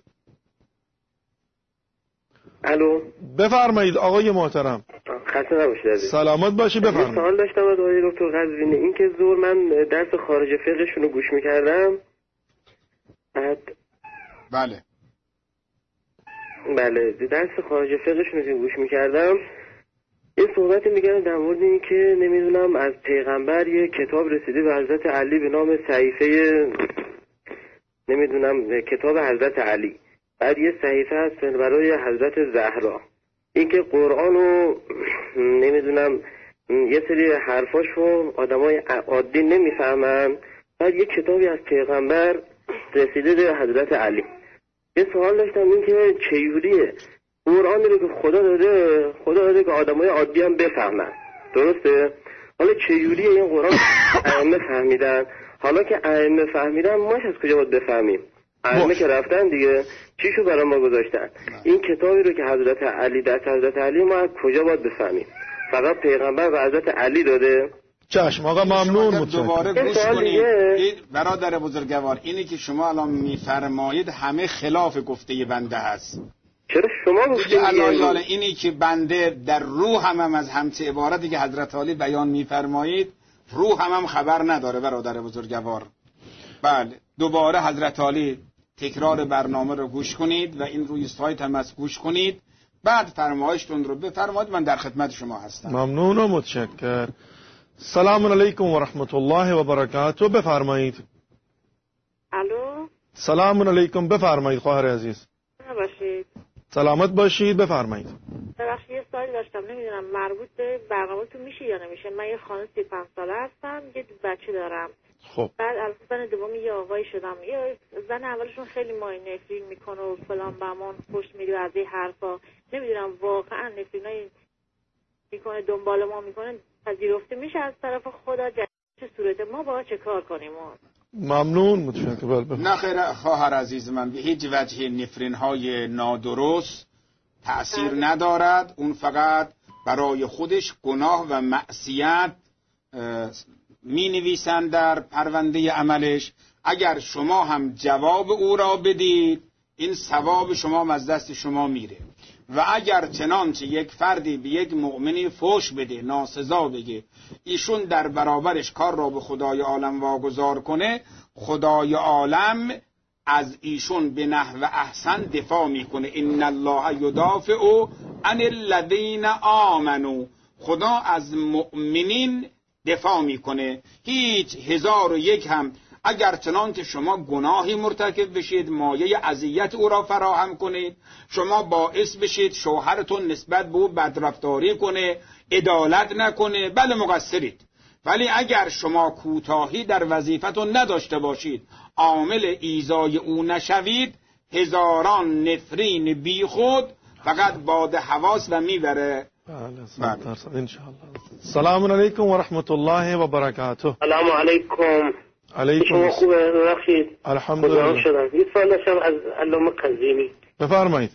الو. بفرمایید آقای محترم. خسته نباشید عزیز. سلامت باشی. بفرمایید. سوال داشتم از آقای دکتر قزوینی، این که زور من درس خارج فقهشون رو گوش میکردم. بعد بله بله درس خارج فقهشون رو که گوش میکردم یه صحبتی میگن در مورد این که نمیدونم از پیغمبر یه کتاب رسیده به حضرت علی به نام صحیفه، نمیدونم کتاب حضرت علی، بعد یه صحیفه هست برای حضرت زهرا. این که قرآن رو نمیدونم یه سری حرفاشو آدمای عادی نمیفهمن، بعد یه کتابی از پیغمبر رسیده به حضرت علی. یه سوال داشتم این که چجوریه قرآن رو که خدا داده خدا داده که آدمای عادی هم بفهمن، درسته؟ حالا چجوریه این قرآن ائمه فهمیدن؟ حالا که ائمه فهمیدن ماش از کجا باید بفهمیم؟ ائمه که رفتن دیگه چیشو برای ما گذاشتن؟ این کتابی رو که حضرت علی دست حضرت علی ما از کجا باید بفهمیم؟ فقط پیغمبر و حضرت علی داده؟ چشم آقا ممنون. متشکرم. دوباره گوش کنید برادر بزرگوار، اینی که شما الان میفرمایید همه خلاف گفته بنده هست. چرا شما گفتید الله اینی که بنده در روح هم, هم از همچه عبارتی که حضرت علی بیان میفرمایید روح هم, هم خبر نداره برادر بزرگوار. بله دوباره حضرت علی تکرار برنامه رو گوش کنید و این روی سایت هم از گوش کنید، بعد فرمایشتون رو بفرمایید، من در خدمت شما هستم. ممنون و متشکر. سلام علیکم و رحمت الله و برکاته. بفرمایید. الو. سلام علیکم، بفرمایید خواهر عزیز. باشید. سلامت باشید، بفرمایید. ببخشید یه سوالی داشتم، نمیدونم مربوط به برنامه‌تون میشه یا نمیشه. من یه خانم سی و پنج ساله هستم، یه بچه دارم. خب بعد از زن دوم یه آقای شدم. یه زن اولشون خیلی مای نفرین میکنه و فلان بهمان پشت میری و از این حرفا. نمیدونم واقعا نفرینای میکنه دنبال ما میکنه پذیرفته میشه از طرف خدا؟ چه صورت ما باید چه کار کنیم؟ ممنون، متشکرم. نه خیر خواهر عزیز من، به هیچ وجه نفرین های نادرست تأثیر ندارد. اون فقط برای خودش گناه و معصیت می نویسن در پرونده عملش. اگر شما هم جواب او را بدید این ثواب شما از دست شما میره، و اگر چنانچه یک فردی به یک مؤمنی فحش بده، ناسزا بگه، ایشون در برابرش کار را به خدای عالم واگذار کنه، خدای عالم از ایشون به نحو احسن دفاع میکنه. ان الله یدافع عن الذین آمنوا، خدا از مؤمنین دفاع میکنه. هیچ هزار و یک هم اگر چنانکه شما گناهی مرتکب بشید، مایه اذیت او را فراهم کنید، شما باعث بشید شوهرتون نسبت به او بدرفتاری کنه، عدالت نکنه، بله مقصرید. ولی اگر شما کوتاهی در وظیفتون نداشته باشید، عامل ایذای او نشوید، هزاران نفرین بی خود فقط باد حواس و میبره. بله درصد انشاءالله. سلام علیکم و رحمت الله و برکاته. سلام علیکم. علیکم. شما خوبه؟ ببخشید. الحمدلله. شدم. یه سوال داشتم از علامه قزوینی. بفرمایید.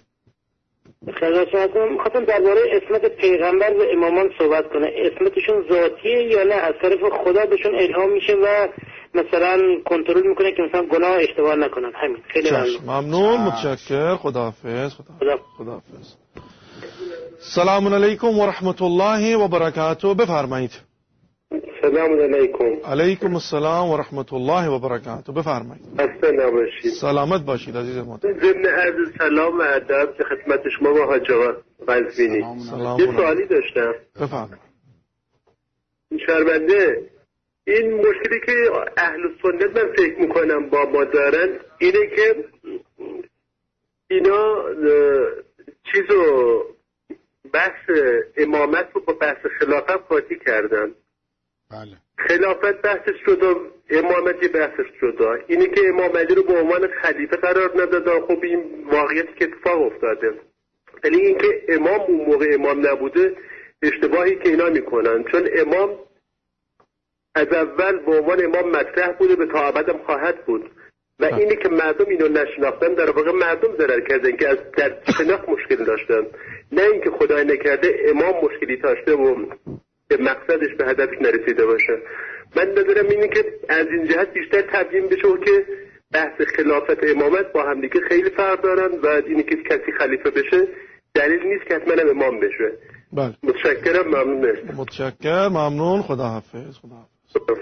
خدمتتون می‌خواستم درباره اسمت پیغمبر و امامان صحبت کنه. اسمتشون ذاتیه یا نه از طرف خدا بهشون الهام میشه و مثلا کنترل میکنه که مثلا گناه اشتباه نکنن؟ همین. خیلی ممنون. ممنون، متشکر. خداحافظ. خدا. خداحافظ. سلام علیکم و رحمت الله و برکاته. بفرمایید. سلام علیکم. علیکم السلام و رحمت الله و برکاته. بفرمایید. خسته نباشید. سلامت باشید عزیز ما. ضمن عرض سلام و ادب به خدمت شما و حاج آقا قزوینی. یه سوالی داشتم. بفرمایید. شرمنده این مشکلی که اهل سنت من فکر میکنم با ما دارن اینه که اینا چیزو بحث امامت رو با بحث خلافت قاطی کردن. بله. خلافت بحثش جدا، امامت یه بحثش جدا. اینی که امام علی رو به عنوان خلیفه قرار ندادن، خب این واقعیت که اتفاق افتاده. ولی این که امام اون موقع امام نبوده اشتباهی که اینا میکنن، چون امام از اول به عنوان امام مطرح بوده، به تا ابد هم خواهد بود. و اینی که مردم اینو نشناختن در واقع مردم ضرر کردن که از در شناخت مشکل داشتن، نه اینکه خدای نکرده امام مشکلی داشته و به مقصدش به هدفش نرسیده باشه. من نظرم اینه که از این جهت بیشتر تبیین بشه که بحث خلافت امامت با هم دیگه خیلی فرق دارن و اینی که کسی خلیفه بشه دلیل نیست که حتما امام بشه. بله. متشکرم. ممنون. متشکر. ممنون. خداحافظ. خداحافظ.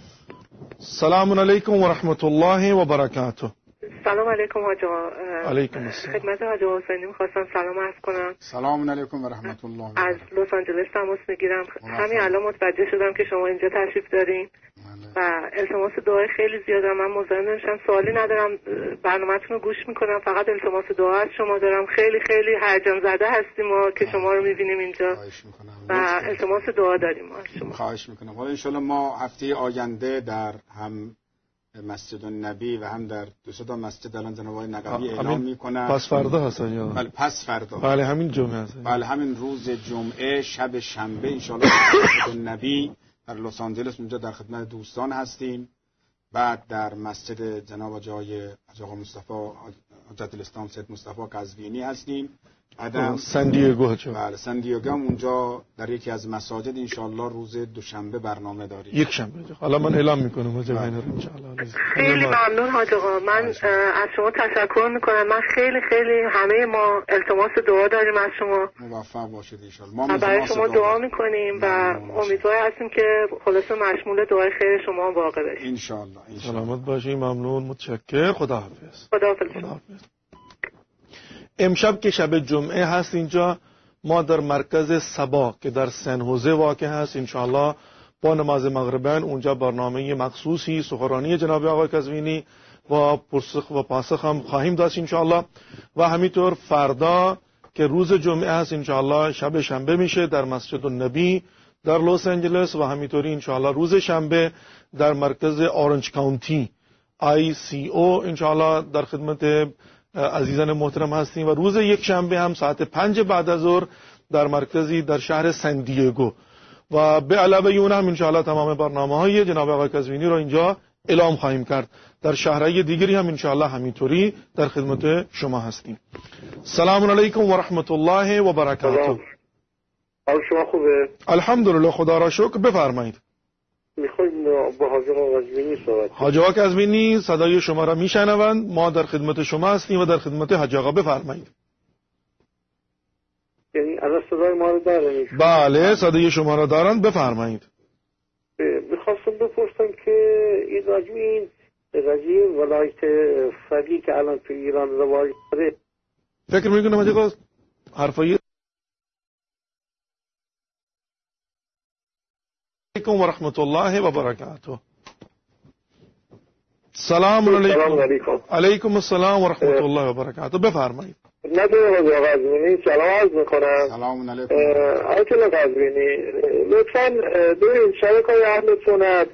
سلام علیکم و رحمت الله و برکاته. سلام علیکم حاج آقا. علیکم السلام. خدمت حاج آقا حسینی می‌خواستم سلام عرض کنم. سلام علیکم و رحمت الله. از لس آنجلس تماس میگیرم. همین الان متوجه شدم که شما اینجا تشریف دارین و التماس دعای خیلی زیاده. من مزاحم نمیشم، سوالی ندارم، برنامه‌تون رو گوش میکنم، فقط التماس دعا از شما دارم. خیلی خیلی هیجان زده هستیم ما که شما رو میبینیم اینجا و التماس دعا داریم ما از شما. خواهش میکنم. حالا ان شاءالله ما هفته آینده در هم مسجد النبی و هم در دو سه تا مسجد الان جناب آقای نقوی اعلام میکنن. پس فردا هستن یا؟ بله پس فردا. بله همین جمعه هستن. بله همین روز جمعه شب شنبه ان شاء الله مسجد النبی در لس آنجلس اونجا در خدمت دوستان هستیم. بعد در مسجد جناب جای آقا مصطفی حجت الاسلام سید مصطفی قزوینی هستیم. بعدم سن دیگو. بله سن دیگو هم اونجا در یکی از مساجد ان شاء الله روز دوشنبه برنامه داریم. یک شنبه. حالا من اعلام میکنم حاج آقا ان شاء الله. خیلی ممنون حاج آقا. من از شما تشکر میکنم. من خیلی خیلی همه ما التماس دعا داریم از شما. موفق باشید ان شاء الله. ما برای شما دعا میکنیم و امیدوار هستیم که خلاصه مشمول دعای خیر شما واقع بشیم ان شاء الله. سلامت باشید. ممنون. متشکر. خداحافظ. خداحافظ. امشب که شب جمعه هست اینجا ما در مرکز سبا که در سن حوزه واقع هست انشاءالله با نماز مغربین اونجا برنامه مخصوصی سخنرانی جناب آقای قزوینی و پرسش و پاسخ هم خواهیم داشت انشاءالله. و همینطور فردا که روز جمعه هست انشاءالله شب شنبه میشه در مسجد النبی در لس آنجلس، و همینطوری انشاءالله روز شنبه در مرکز اورنج کانتی آی سی او انشاءالله در خدمت عزیزان محترم هستیم. و روز یک شنبه هم ساعت پنج بعد از ظهر در مرکزی در شهر سن دیگو. و به علاوه اون هم انشاءالله تمام برنامه‌های جناب آقای کاظمینی رو اینجا اعلام خواهیم کرد. در شهرهای دیگری هم انشاءالله همینطوری در خدمت شما هستیم. سلام علیکم و رحمت الله و برکاته. حال شما خوبه؟ الحمدلله خدا را شکر. بفرمایید. میخوایم با حاج آقا کاظمینی صحبت کنیم. حاج آقا کاظمینی صدای شما را میشنوند. ما در خدمت شما هستیم و در خدمت حاج آقا. بفرمایید. یعنی الان صدای ما رو دارن؟ بله صدای شما را دارند. بفرمایید. میخواستم بپرسم که این راجع این قضیه ولایت فقیه که الان تو ایران رواج داره، فکر میکنم حاج آقا حرفای علیکم و رحمت الله و برکاته. سلام علیکم. علیکم السلام و رحمت الله و برکاته. بفرمایید. نداره حاج آقا کاظمینی سلام عرض میکنم. سلام علیکم. آقای کاظمینی لطفاً ببین شبکه‌های اهل سنت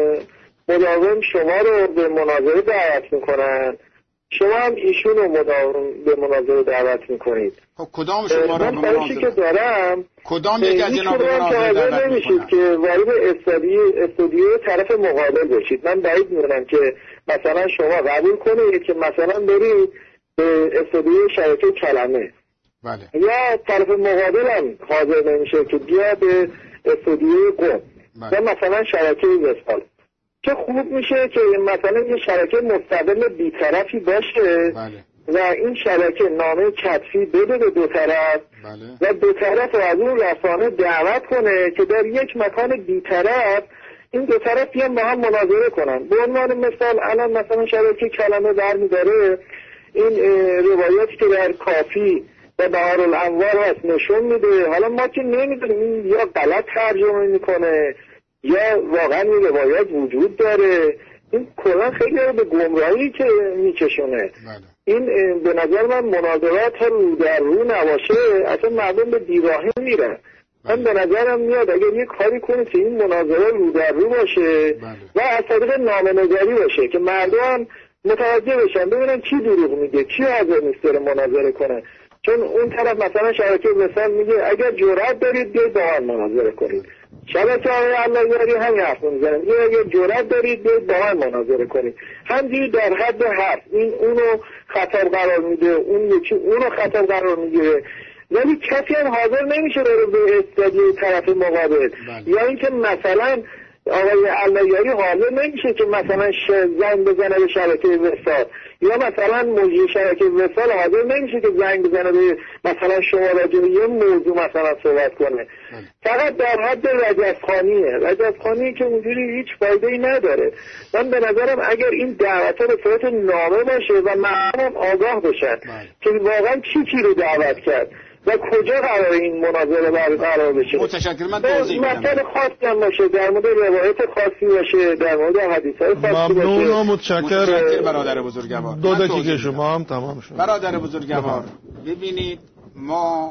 مداوم شما رو به مناظره دعوت میکنن، شما هم ایشون رو مداوم به مناظره دعوت میکنید. خب کدام شما رو به مناظره که دارم کدام یک از جناب مناظره دعوت نمیشید که وارد استودیو استودیو طرف مقابل بشید. من بعید میدونم که مثلا شما قبول کنید که مثلا برید به استودیو شبکه کلمه. بله. یا طرف مقابل هم حاضر نمیشه که بیا به استودیو قم. بله. یا مثلا شبکه وصال. چه خوب میشه که مثلا یه شبکه مستقل بیطرفی باشه. بله. و این شبکه نامه کتفی بده به دو طرف. بله. و دو طرف رو از اون رسانه دعوت کنه که در یک مکان بیطرف این دو طرف بیان با هم مناظره کنن. به عنوان مثال الان مثلا شبکه کلمه برمی‌داره این روایاتی که در کافی و بهارالانوار هست نشون میده. حالا ما که نمیدونیم این یا غلط ترجمه میکنه یا واقعا این روایات وجود داره. این کلا خیلی رو به گمراهی که میکشونه. این به نظر من مناظرات رو در رو نباشه اصلا مردم به بیراهه میرن. من به نظرم میاد اگر یه کاری کنه که این مناظره رو در رو باشه و از طریق نامه‌نگاری باشه که مردم متوجه بشن ببینن کی دروغ میگه، کی حاضر نیست داره مناظره کنه. چون اون طرف مثلا شبکه وصال میگه اگر جرأت دارید بیاید با هم مناظره کنید. شبکه های اللهیاری هم حرف میزنن میگه اگر جرأت دارید بیاید با هم مناظره کنید. همجوری در حد حرف این اونو خطر قرار میده، اون یکی اونو خطر قرار میگیره، ولی کسی هم حاضر نمیشه بره به استادیو طرف مقابل. یا اینکه مثلا آقای اللهیاری حاضر نمیشه که مثلا زنگ بزنه به شبکه وصال، یا مثلا مجری شبکه وصال حاضر نمیشه که زنگ بزنه به مثلا شما راجع به یه موضوع مثلا صحبت کنه. فقط در حد رجزخانیه رجزخانیه که اونجوری هیچ فایده ای نداره. من به نظرم اگر این دعوت ها به صورت نامه باشه و مردم آگاه بشن که واقعا کی کی رو دعوت کرد و کجا قرار این مناظره برقرار بشه. متشکرم. من توضیح میدم. مثلا خاصی هم باشه، در مورد روایت خاصی باشه، در مورد حدیث‌های خاصی باشه. ممنون و متشکرم برادر بزرگوار. دو دقیقه شما هم تمام شد. برادر بزرگوار ببینید ما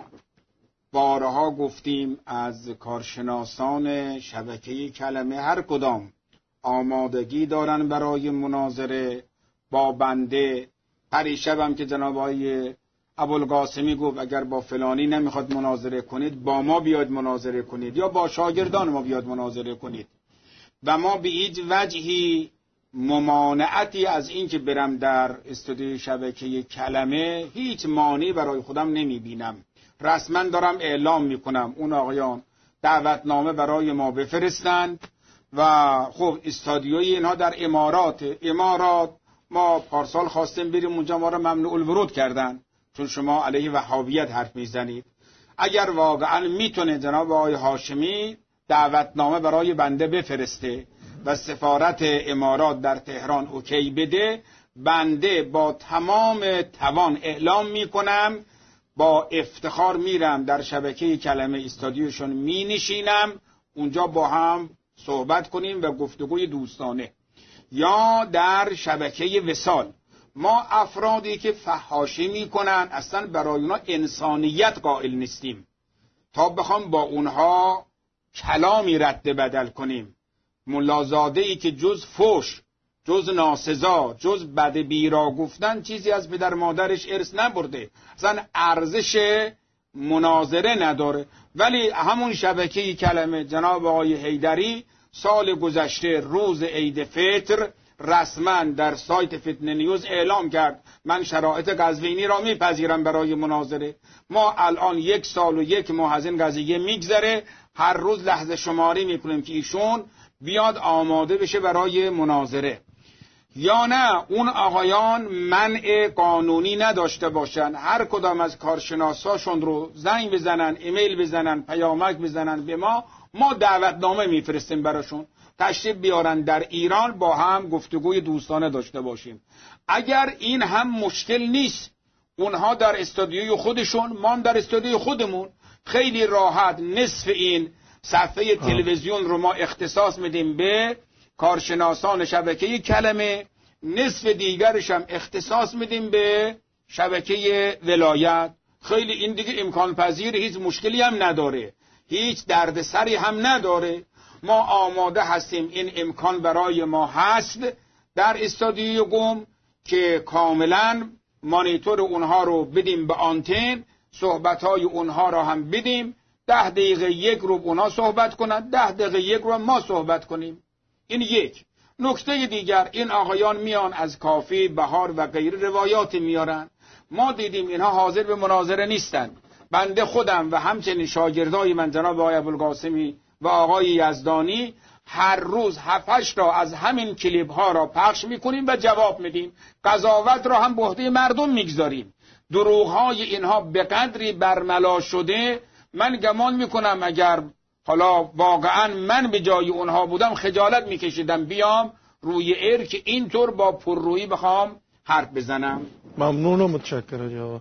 بارها گفتیم از کارشناسان شبکه کلمه هر کدام آمادگی دارن برای مناظره با بنده. پریشب هم که جناب آقای ابوالقاسمی گفت اگر با فلانی نمیخواد مناظره کنید با ما بیاد مناظره کنید یا با شاگردان ما بیاد مناظره کنید. و ما به هیچ وجهی ممانعتی از این که برم در استودیو شبکه کلمه هیچ مانعی برای خودم نمیبینم. رسما دارم اعلام میکنم اون آقایان دعوتنامه برای ما بفرستند. و خب استادیوی اینها در امارات امارات ما پارسال خواستیم بریم اونجا ما را ممنوع الورود کردن چون شما علیه وهابیت حرف میزنید. اگر واقعا میتونه جناب آقای هاشمی دعوتنامه برای بنده بفرسته و سفارت امارات در تهران اوکی بده، بنده با تمام توان اعلام میکنم با افتخار میرم در شبکه کلمه استادیوشون می نشینم اونجا با هم صحبت کنیم و گفتگوی دوستانه. یا در شبکه وصال. ما افرادی که فحاشی میکنن اصلا برای اونا انسانیت قائل نیستیم تا بخوام با اونها کلامی رد بدل کنیم. ملازاده‌ای که جز فوش، جز ناسزا، جز بد بیرا گفتن چیزی از پدر مادرش ارث نبرده، اصلا ارزش مناظره نداره. ولی همون شبکه کلمه جناب آقای حیدری سال گذشته روز عید فطر رسما در سایت فتنه نیوز اعلام کرد من شرایط قزوینی را میپذیرم برای مناظره. ما الان یک سال و یک ماه از این قضیه میگذره، هر روز لحظه شماری میکنیم که ایشون بیاد آماده بشه برای مناظره. یا نه اون آقایان منع قانونی نداشته باشن، هر کدام از کارشناساشون رو زنگ بزنن، ایمیل بزنن، پیامک بزنن به ما، ما دعوتنامه میفرستیم براشون تشریف بیارن در ایران با هم گفتگوی دوستانه داشته باشیم. اگر این هم مشکل نیست، اونها در استودیوی خودشون، ما در استودیوی خودمون خیلی راحت نصف این صفحه تلویزیون رو ما اختصاص میدیم به کارشناسان شبکه کلمه، نصف دیگرش هم اختصاص میدیم به شبکه ولایت. خیلی این دیگه امکان پذیر، هیچ مشکلی هم نداره، هیچ دردسری هم نداره. ما آماده هستیم، این امکان برای ما هست در استودیوی قم که کاملا مانیتور اونها رو بدیم به آنتن، صحبتهای اونها رو هم بدیم، ده دقیقه یک رو اونها صحبت کنند، ده دقیقه یک رو ما صحبت کنیم. این یک. نکته دیگر، این آقایان میان از کافی، بهار و غیر روایات میارن، ما دیدیم اینها حاضر به مناظره نیستن. بنده خودم و همچنین شاگردای من جناب آقای ابوالقاسمی و آقای یزدانی هر روز هفت هشت تا از همین کلیپ ها را پخش میکنیم و جواب میدیم، قضاوت را هم به عهده مردم میگذاریم. دروغ های اینها به قدری برملا شده، من گمان میکنم اگر حالا واقعا من به جای اونها بودم خجالت میکشیدم بیام روی ایر که اینطور با پررویی بخوام حرف بزنم. ممنون و متشکرم جواب.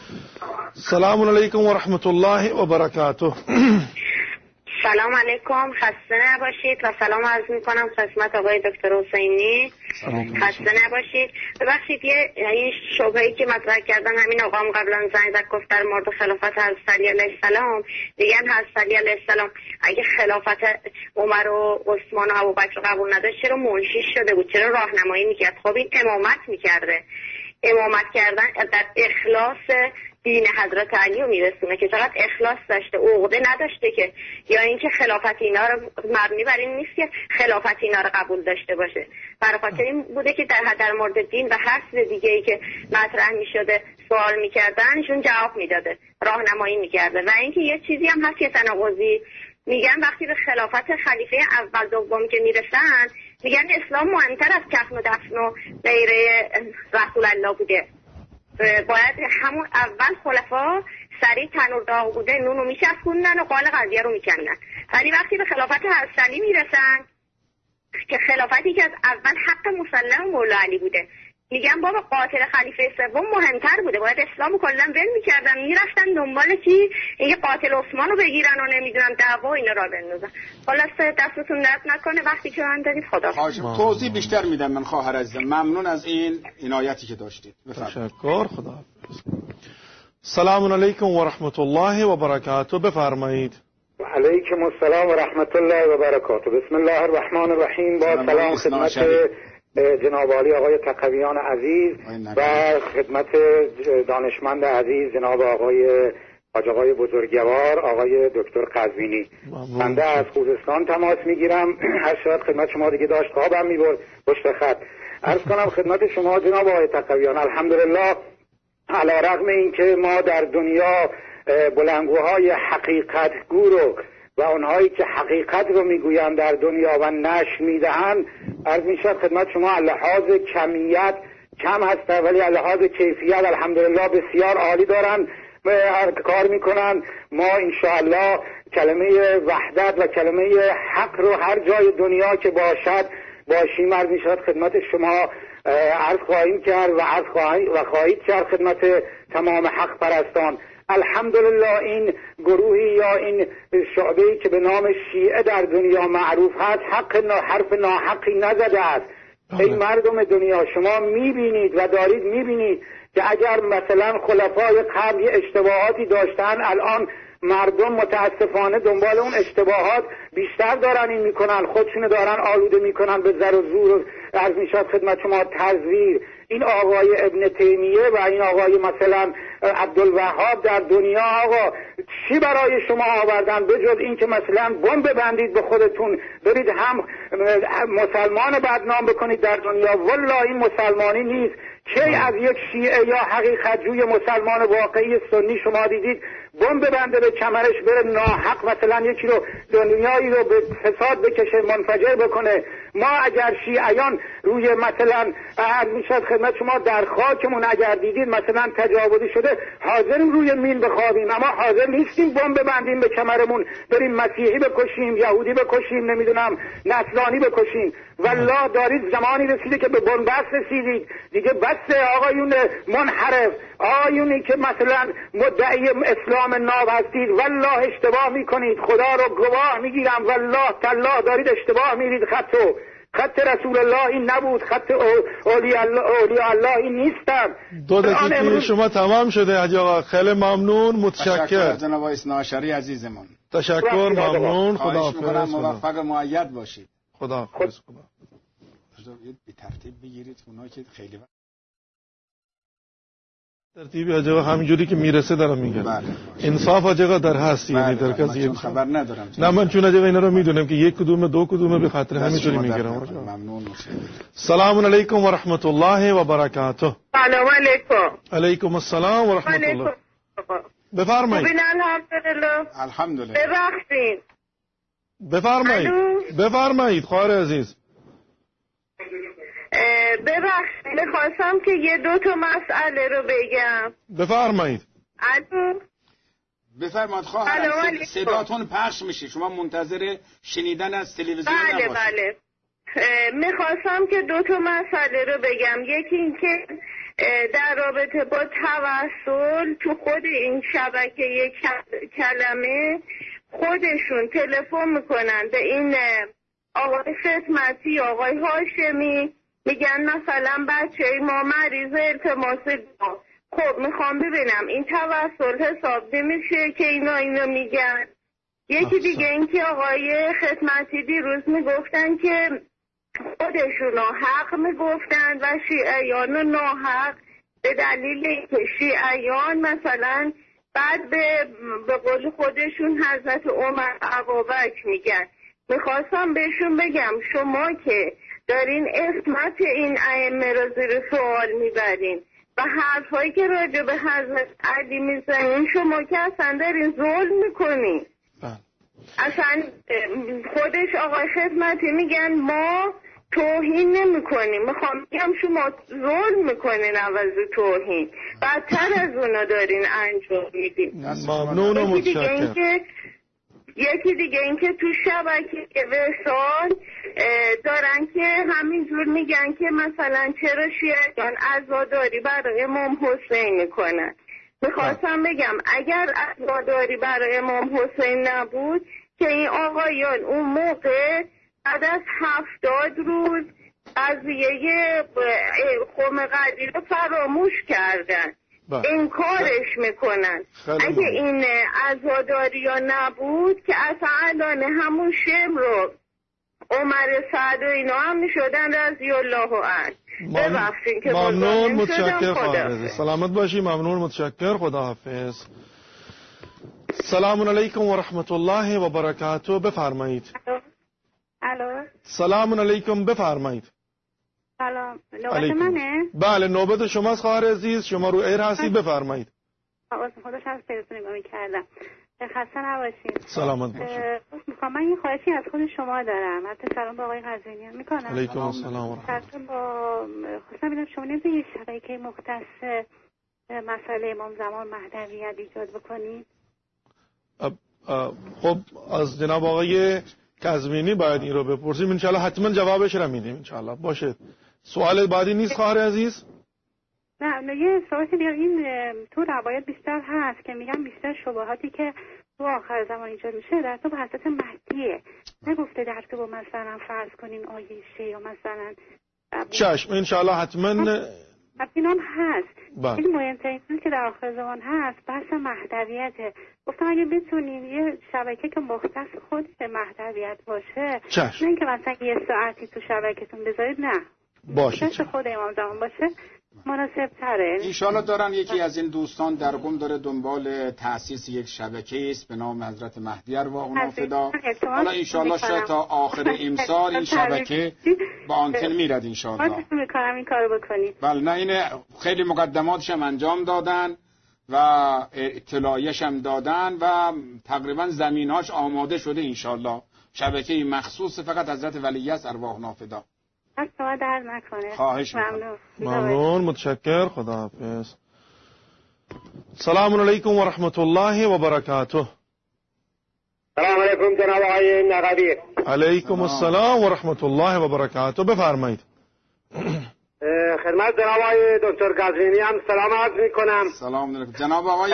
سلام علیکم و رحمت الله و برکاته. سلام علیکم، خسته نباشید و سلام عرض میکنم خدمت آقای دکتر حسینی. خسته نباشید. ببخشید یه این شبهه‌ای که مطرح کردن همین آقام قبلا زنگ زد گفت در مورد خلافت حضرت علی علیه السلام، میگن حضرت علی علیه السلام اگه خلافت عمر و عثمان و ابوبکر قبول نداشت چرا منشی شده بود، چرا راهنمایی میکرد؟ خب این امامت میکرده، امامت کردن در اخلاص دین حضرت علی رو میرسونه که چقدر اخلاص داشته، عقده نداشته که، یا اینکه خلافت اینا رو مبنی بر این نیست که خلافت اینا رو قبول داشته باشه. برای خاطر این بوده که در در مورد دین و هر چیز دیگه ای که مطرح میشده سوال میکردن ایشون جواب میداده، راهنمایی میکرده. و اینکه یه چیزی هم هست که تناقضی میگن وقتی به خلافت خلیفه اول دوم که میرسن میگن اسلام مهمتر از کفن و دفن و غیره رسول الله بوده، باید همون اول خلفا سریع تنور داغ بوده نونو میچسبوندن و قال قضیه رو میکندن. ولی وقتی به خلافت حضرت علی میرسن که خلافتی که از اول حق مسلم مولا علی بوده، میگن بابا قاتل خلیفه سوم مهمتر بوده، باید اسلامو کلا ول میکردن میرفتن دنبال چی؟ اینکه قاتل عثمانو بگیرن و نمیدونم دعوا اینا را بندازن. خلاص دستتون درد نکنه وقتی که من دادید. خدا توضیح بیشتر میدم من خواهر عزیزم. ممنون از این عنایتی که داشتید. تشکر. خدا. سلام علیکم و رحمت الله و برکاته. بفرمایید. و علیکم السلام و رحمت الله و برکاته. بسم الله الرحمن الرحیم. با سلام خدمت جناب عالی آقای تقویان عزیز و خدمت دانشمند عزیز جناب آقای حاج آقای بزرگوار آقای دکتر قزوینی. بنده از خوزستان تماس میگیرم. هر شاید خدمت شما دیگه داشت خوابم میبرد پشت خط. عرض کنم خدمت شما جناب آقای تقویان، الحمدلله علی رغم اینکه ما در دنیا بلندگوهای حقیقت گو رو و اونهایی که حقیقت رو میگویند در دنیا و نشر میدهند، عرض میشد خدمت شما لحاظ کمیت کم هست ولی لحاظ کیفیت الحمدلله بسیار عالی دارن کار میکنن. ما انشاءالله کلمه وحدت و کلمه حق رو هر جای دنیا که باشد باشیم عرض میشد خدمت شما عرض خواهیم کرد و عرض و خواهید کرد خدمت تمام حق پرستان. الحمدلله این گروهی یا این شعبه‌ای که به نام شیعه در دنیا معروف هست حق حرف ناحقی نزده است. ای مردم دنیا، شما میبینید و دارید میبینید که اگر مثلا خلفای قبل اشتباهاتی داشتن، الان مردم متاسفانه دنبال اون اشتباهات بیشتر دارن این میکنن، خودشونو دارن آلوده میکنن به زر و زور. عرض میشد خدمت شما تزویر. این آقای ابن تیمیه و این آقای مثلا عبدالوهاب در دنیا آقا چی برای شما آوردن به جز این که مثلا بمب ببندید به خودتون، برید هم مسلمان بدنام بکنید در دنیا؟ والله این مسلمانی نیست. کی از یک شیعه یا حقیقت جوی مسلمان واقعی سنی شما دیدید بمب ببنده به کمرش بره ناحق مثلا یکی رو دنیایی رو به فساد بکشه، منفجر بکنه؟ ما اگر شیعیان روی مثلا میشد خدمت شما در خاکمون اگر دیدید مثلا تجاوزی شده، حاضریم روی مین بخوابیم، اما حاضر نیستیم بمب ببندیم به کمرمون بریم مسیحی بکشیم، یهودی بکشیم، نمیدونم نصرانی بکشیم. والله دارید زمانی رسیده که به بنبست رسیدید دیگه. بس آقایون منحرف، آقایونی که مثلا مدعی اسلام ناب هستید، والله اشتباه میکنید، خدا رو گواه میگیرم، والله تالله دارید اشتباه میرید. خطو خط رسول الله این نبود، خط اولیاء الله, اولیاء الله این نیستن. دو دقیقه امروز... شما تمام شده حاج آقا، خیلی ممنون، متشکرم. تشکر جناب آقای ناشری عزیزمون. تشکر، ممنون، خداحافظ. موفق و مؤید باشید. خداحافظ. خدا به ترتیب بگیرید اونایی که خیلی وقت ترتیبی حاج آقا همینجوری که میرسه دارم میگم. بله. انصاف حاج آقا در هست، یعنی در کسی خبر ندارم. نه من چون حاج آقا اینا رو میدونم که یک کدومه دو کدومه به خاطر همینجوری میگیرم. ممنون. سلام علیکم و رحمت الله و برکاته. سلام علیکم. علیکم السلام و رحمت الله. بفرمایید. خوبین؟ الحمدلله. الحمدلله. ببخشید. بفرمایید. بفرمایید خواهر عزیز. ببخشید میخواستم که یه دو تا مسئله رو بگم. بفرمایید. الو. بفرمایید خواهر. صداتون پخش میشه، شما منتظر شنیدن از تلویزیون نباشید. بله بله. میخواستم که دو تا مسئله رو بگم. یکی این که در رابطه با توسل تو خود این شبکه یک کلمه خودشون تلفن میکنن به این آقای خدمتی، آقای هاشمی، میگن مثلا بچه ما مریض التماس دعا. خب میخوام ببینم این توسل حساب نمیشه که اینا اینو میگن؟ یکی دیگه این که آقای خدمتی دیروز میگفتن که خودشونو حق میگفتن و شیعیانو ناحق، به دلیل اینکه شیعیان مثلا بعد به, به قول خودشون حضرت عمر ابوبکر میگن. میخواستم بهشون بگم شما که دارین عصمت این ائمه رو زیر سوال میبرین و حرفایی که راجع به حضرت علی میزنین، شما که اصلا دارین ظلم میکنین. اصلا خودش آقای خدمتی میگن ما توهین نمی کنیم. میخوام بگم شما ظلم میکنین عوض توهین، بدتر از اونا دارین انجام میدین. ممنون و متشکرم. یکی دیگه این که تو شبکه وصال دارن که همینجور میگن که مثلا چرا شیعیان عزاداری برای امام حسین میکنن. میخواستم بگم اگر عزاداری برای امام حسین نبود که این آقایان اون موقع بعد از هفتاد روز قضیه خم قدیر رو فراموش کردن، این کارش میکنن. اگه این عزاداری ها نبود که اصلا الان همون شم رو عمر سعد و اینا هم میشدن رضی الله عنه. ببخشین که ممنون، متشکر خواهر. سلامت باشی. ممنون، متشکر. خداحافظ. سلام علیکم و رحمت الله و برکاته. بفرمایید. الو. سلام علیکم، بفرمایید. سلام. نوبت منه؟ بله نوبت شماست خواهر عزیز، شما رو ایر هستید، بفرمایید. واسه خودش از تلفن نگاه می‌کردم. خسته نباشید. سلامت باشید. میخوام من یه خواهشی از خود شما دارم. البته سلام به آقای قزوینی میکنم. علیکم السلام و رحمت الله. با خواستم ببینم شما نمی‌تونید یه شبکه مختص مسئله امام زمان مهدویت ایجاد بکنید؟ خب از جناب آقای قزوینی باید این رو بپرسیم، ان حتما جوابش رو میدیم ان شاء الله. باشه. سوال بعدی نیست خواهر عزیز؟ نه نه یه سوال دیگه. این تو روایت بیشتر هست که میگن بیشتر شبهاتی که تو آخر زمان ایجاد میشه در تو به حضرت مهدیه، نگفته در تو مثلا فرض کنین آیشه یا مثلا چشم انشاءالله حتما اینام هست. بله. این مهمترین چیزی که در آخر زمان هست بحث مهدویته. گفتم اگه بتونیم یه شبکه که مختص خودش مهدویت باشه، چشم. نه اینکه مثلا یه ساعتی تو شبکتون بذارید، نه باشه دست خود امام زمان باشه مناسب تره. انشاءالله دارن یکی از این دوستان در قم داره دنبال تأسیس یک شبکه است به نام حضرت مهدی ارواح و نافدا. حالا انشاءالله شاید تا آخر امسال این شبکه با آنتن میرد انشاءالله. من میکنم این کارو بکنید. بله نه این خیلی مقدماتش هم انجام دادن و اطلاعیش هم دادن و تقریبا زمینهاش آماده شده انشاءالله. شبکه مخصوص فقط حضرت ولی است ارواح و نافدا. شما درد نکنه. خواهش ممنون. ممنون متشکر. خداحافظ. سلام علیکم و رحمت الله و برکاته. سلام علیکم جناب آقای نقوی. علیکم السلام و رحمت الله و برکاته. بفرمایید. خدمت جناب آقای دکتر قزوینی هم سلام عرض میکنم. سلام علیکم جناب آقای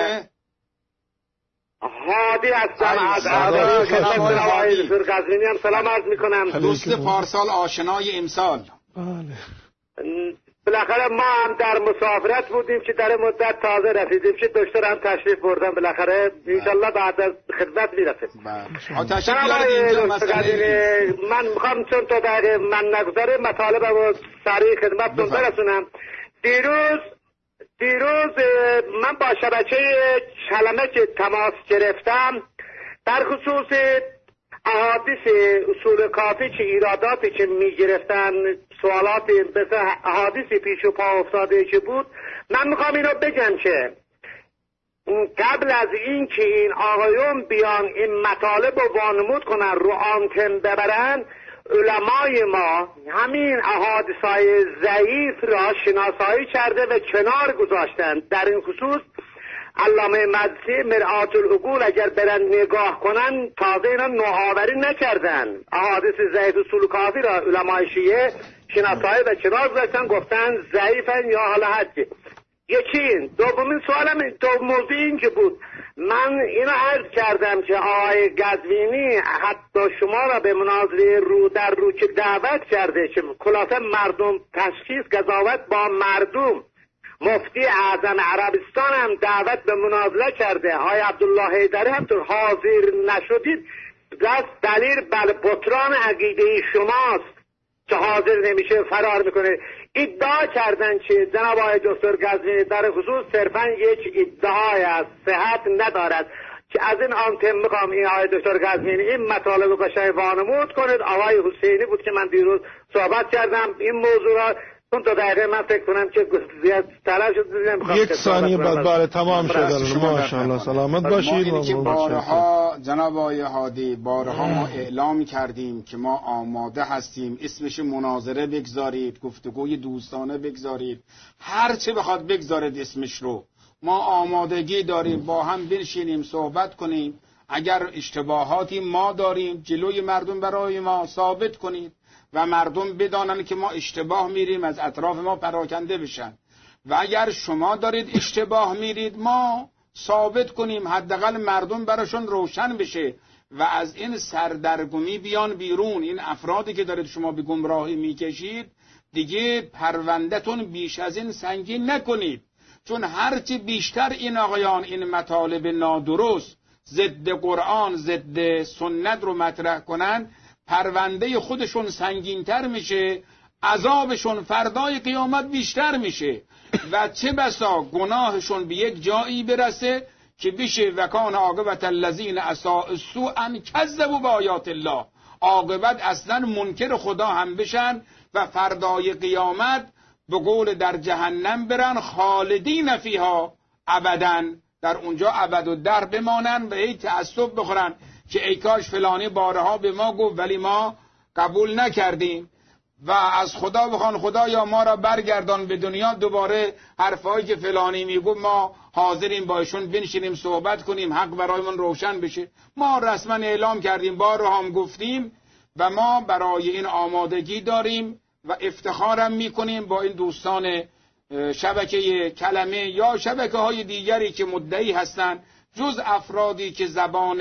هادی هستم از عرض جناب آقای دکتر قزوینی هم سلام عرض میکنم. دوست پارسال آشنای امسال. بله. بالاخره ما هم در مسافرت بودیم که در مدت تازه رسیدیم که دکتر هم تشریف بردن، بالاخره انشالله بعد از خدمت میرسیم. من میخوام چون تو در من نگذاره مطالبم رو سریع خدمتتون برسونم. دیروز دیروز من با شبکه کلمه که تماس گرفتم در خصوص احادیث اصول کافی که ایراداتی که میگرفتن، سوالات مثل احادیث پیش و پا افتاده که بود، من میخوام اینو بگم که قبل از این که این آقایون بیان این مطالب رو وانمود کنن رو آنتن ببرن، علمای ما همین احادیثهای ضعیف را شناسایی کرده و کنار گذاشتن. در این خصوص علامه مجلسی مرآت العقول اگر برن نگاه کنن تازه اینا نوآوری نکردن، احادیث ضعیف اصول کافی را علمای شیعه شناسایی و کنار گذاشتن، گفتن ضعیفن یا حالا حدی. یکی این. دومین سوالم دو موضوع این که بود، من اینو عرض کردم که آقای قزوینی حتی شما را به مناظره رو در رو که دعوت کرده که خلاصه مردم تشخیص قضاوت با مردم، مفتی اعظم عربستان هم دعوت به مناظره کرده، آقای عبدالله حیدری هم تو حاضر نشدید، دست دلیل بل بطران عقیده شماست که حاضر نمیشه فرار میکنه. ادعا کردن که جناب آقای دکتر قزوینی در خصوص صرفا یک ادعای از صحت ندارد که از این آنتن میخوام این آقای دکتر قزوینی این مطالب رو قشنگ وانمود کنید. آقای حسینی بود که من دیروز صحبت کردم این موضوع را، اون دو دقیقه من فکر کنم که زیاد طلب شد. یک ثانیه بعد بله تمام شد. ماشاءالله سلامت باشید. ما که بارها جناب آقای هادی بارها ما اعلام کردیم که ما آماده هستیم، اسمش مناظره بگذارید، گفتگوی دوستانه بگذارید، هر چه بخواد بگذارید اسمش رو، ما آمادگی داریم با هم بنشینیم صحبت کنیم. اگر اشتباهاتی ما داریم جلوی مردم برای ما ثابت کنید و مردم بدانن که ما اشتباه میریم، از اطراف ما پراکنده بشن. و اگر شما دارید اشتباه میرید ما ثابت کنیم، حداقل مردم براشون روشن بشه و از این سردرگمی بیان بیرون. این افرادی که دارید شما به گمراهی میکشید دیگه پروندهتون بیش از این سنگین نکنید، چون هرچی بیشتر این آقایان این مطالب نادرست ضد قرآن ضد سنت رو مطرح کنن، پرونده خودشون سنگینتر میشه، عذابشون فردای قیامت بیشتر میشه و چه بسا گناهشون به یک جایی برسه که بشه وکان عاقبت الذین اساء السوء ان کذبوا بآیات الله، عاقبت اصلا منکر خدا هم بشن و فردای قیامت به قول در جهنم برن خالدین فیها ابدا، در اونجا ابد و در بمانن و هی تعصب بخورن که ای کاش فلانی بارها به ما گفت ولی ما قبول نکردیم و از خدا بخوان خدایا ما را برگردان به دنیا، دوباره حرفایی که فلانی میگفت ما حاضریم با ایشون بنشینیم صحبت کنیم، حق برایمون روشن بشه. ما رسما اعلام کردیم، بارها هم گفتیم و ما برای این آمادگی داریم و افتخارم میکنیم با این دوستان شبکه کلمه یا شبکه های دیگری که مدعی هستند، جز افرادی که زبان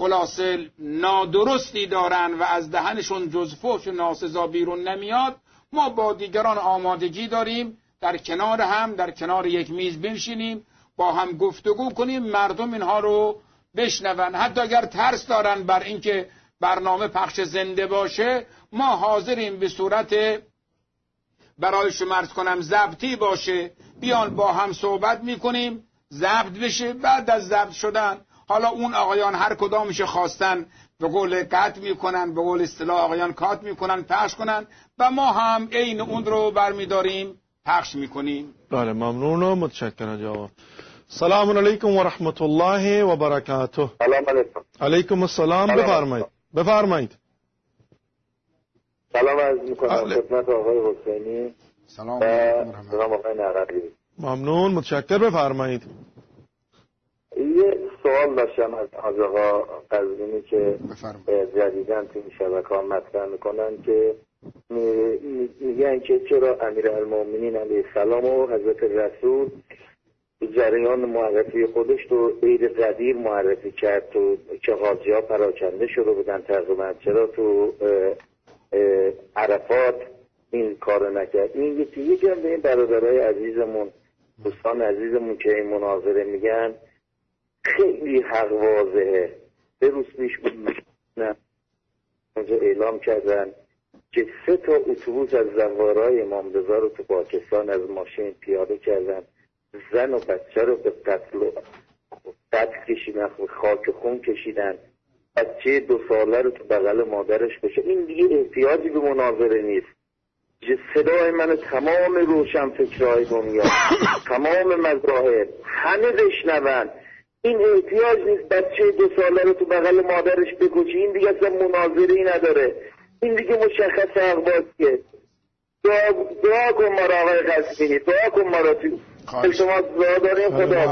خلاصه نادرستی دارن و از دهنشون جز فحش و ناسزا بیرون نمیاد، ما با دیگران آمادگی داریم در کنار هم، در کنار یک میز بنشینیم، با هم گفتگو کنیم، مردم اینها رو بشنون. حتی اگر ترس دارن بر اینکه برنامه پخش زنده باشه، ما حاضریم به صورت برای شما عرض کنم ضبطی باشه، بیان با هم صحبت میکنیم، ضبط بشه. بعد از ضبط شدن حالا اون آقایان هر کدامش خواستن به قول قطع میکنن، به قول اصطلاح آقایان کات میکنن، پخش کنن و ما هم عین اون رو برمیداریم پخش میکنیم. بله ممنون و متشکرم جواب. سلام علیکم و رحمت الله و برکاته. سلام علیکم. علیکم السلام. بفرمایید بفرمایید. سلام عرض میکنم خدمت آقای حسینی. سلام علیکم و سلام آقای نقدی. ممنون متشکر. بفرمایید. یه سوال داشتم از آقا قزوینی که جدیداً تو شبکه‌ها مطرح میکنن که میگن که چرا امیرالمومنین علیه السلام و حضرت رسول جریان معرفی خودش تو عید قدیر معرفی کرد، تو که حاجی ها پراکنده شده بودن تقریبا، چرا تو عرفات این کار نکرد؟ این یکی یکی هم به این برادرای عزیزمون، دوستان عزیزمون که این مناظره میگن خیلی حق واضحه. به روز پیش بود اونجا اعلام کردن که سه تا اتوبوس از زوارای امام رضا رو تو پاکستان از ماشین پیاده کردن، زن و بچه رو به قتل و قتل کشیدن، خاک خون کشیدن، بچه دو ساله رو تو بغل مادرش بشه. این دیگه احتیاجی به مناظره نیست. صدای من تمام روشن فکرهای دنیا، تمام مذاهب همه بشنون. این احتیاج نیست بچه دو ساله رو تو بغل مادرش بکشی. این دیگه اصلا مناظری نداره. این دیگه مشخص اخباریه. دعا, دعا کن ما را آقای قزوینی، دعا کن ما را تو شما دعا داریم.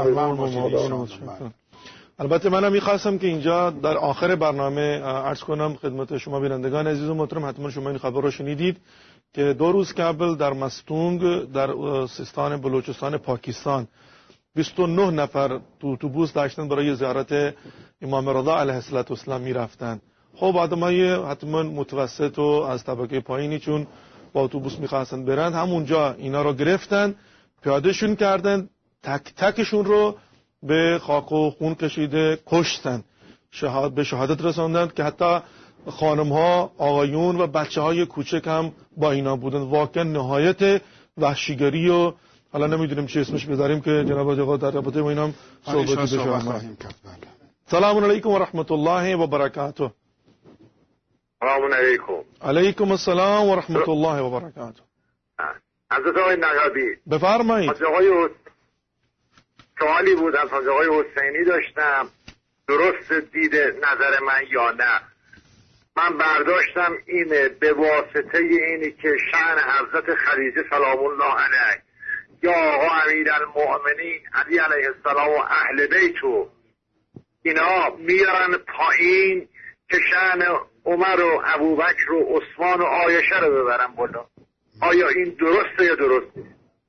خدا البته منم میخواستم که اینجا در آخر برنامه عرض کنم خدمت شما بینندگان عزیز و محترم، حتما شما این خبر رو شنیدید که دو روز قبل در مستونگ در سیستان بلوچستان پاکستان بیست و نه نفر تو اتوبوس داشتن برای زیارت امام رضا علیه السلام میرفتن. خب آدمای حتما متوسط و از طبقه پایینی چون با اتوبوس میخواستن برند، همونجا اینا رو گرفتن، پیادهشون کردن، تک تکشون رو به خاک و خون کشیده کشتن، شهاد به شهادت رساندن که حتی خانم ها، آقایون و بچه های کوچک هم با اینا بودن. واقعا نهایت وحشیگری و حالا نمیدونیم چه اسمش بذاریم که جناب آقا در رابطه با اینا هم صحبتی بشه. سلام علیکم و رحمت الله و برکاته. سلام علیکم. علیکم السلام و رحمت الله و برکاته. حضرت آقای نقبی بفرمایید. حضرت آقای سوالی بود از حضرت آقای حسینی داشتم، درست دیده نظر من یا نه؟ من برداشتم اینه به واسطه اینی که شأن حضرت خدیجه سلام الله علیه یا آقا امیرالمؤمنین علی علیه السلام و اهل بیتو اینا میارن پایین که شأن عمر و ابوبکر و عثمان و عایشه رو ببرن بالا. آیا این درسته یا درست نیست؟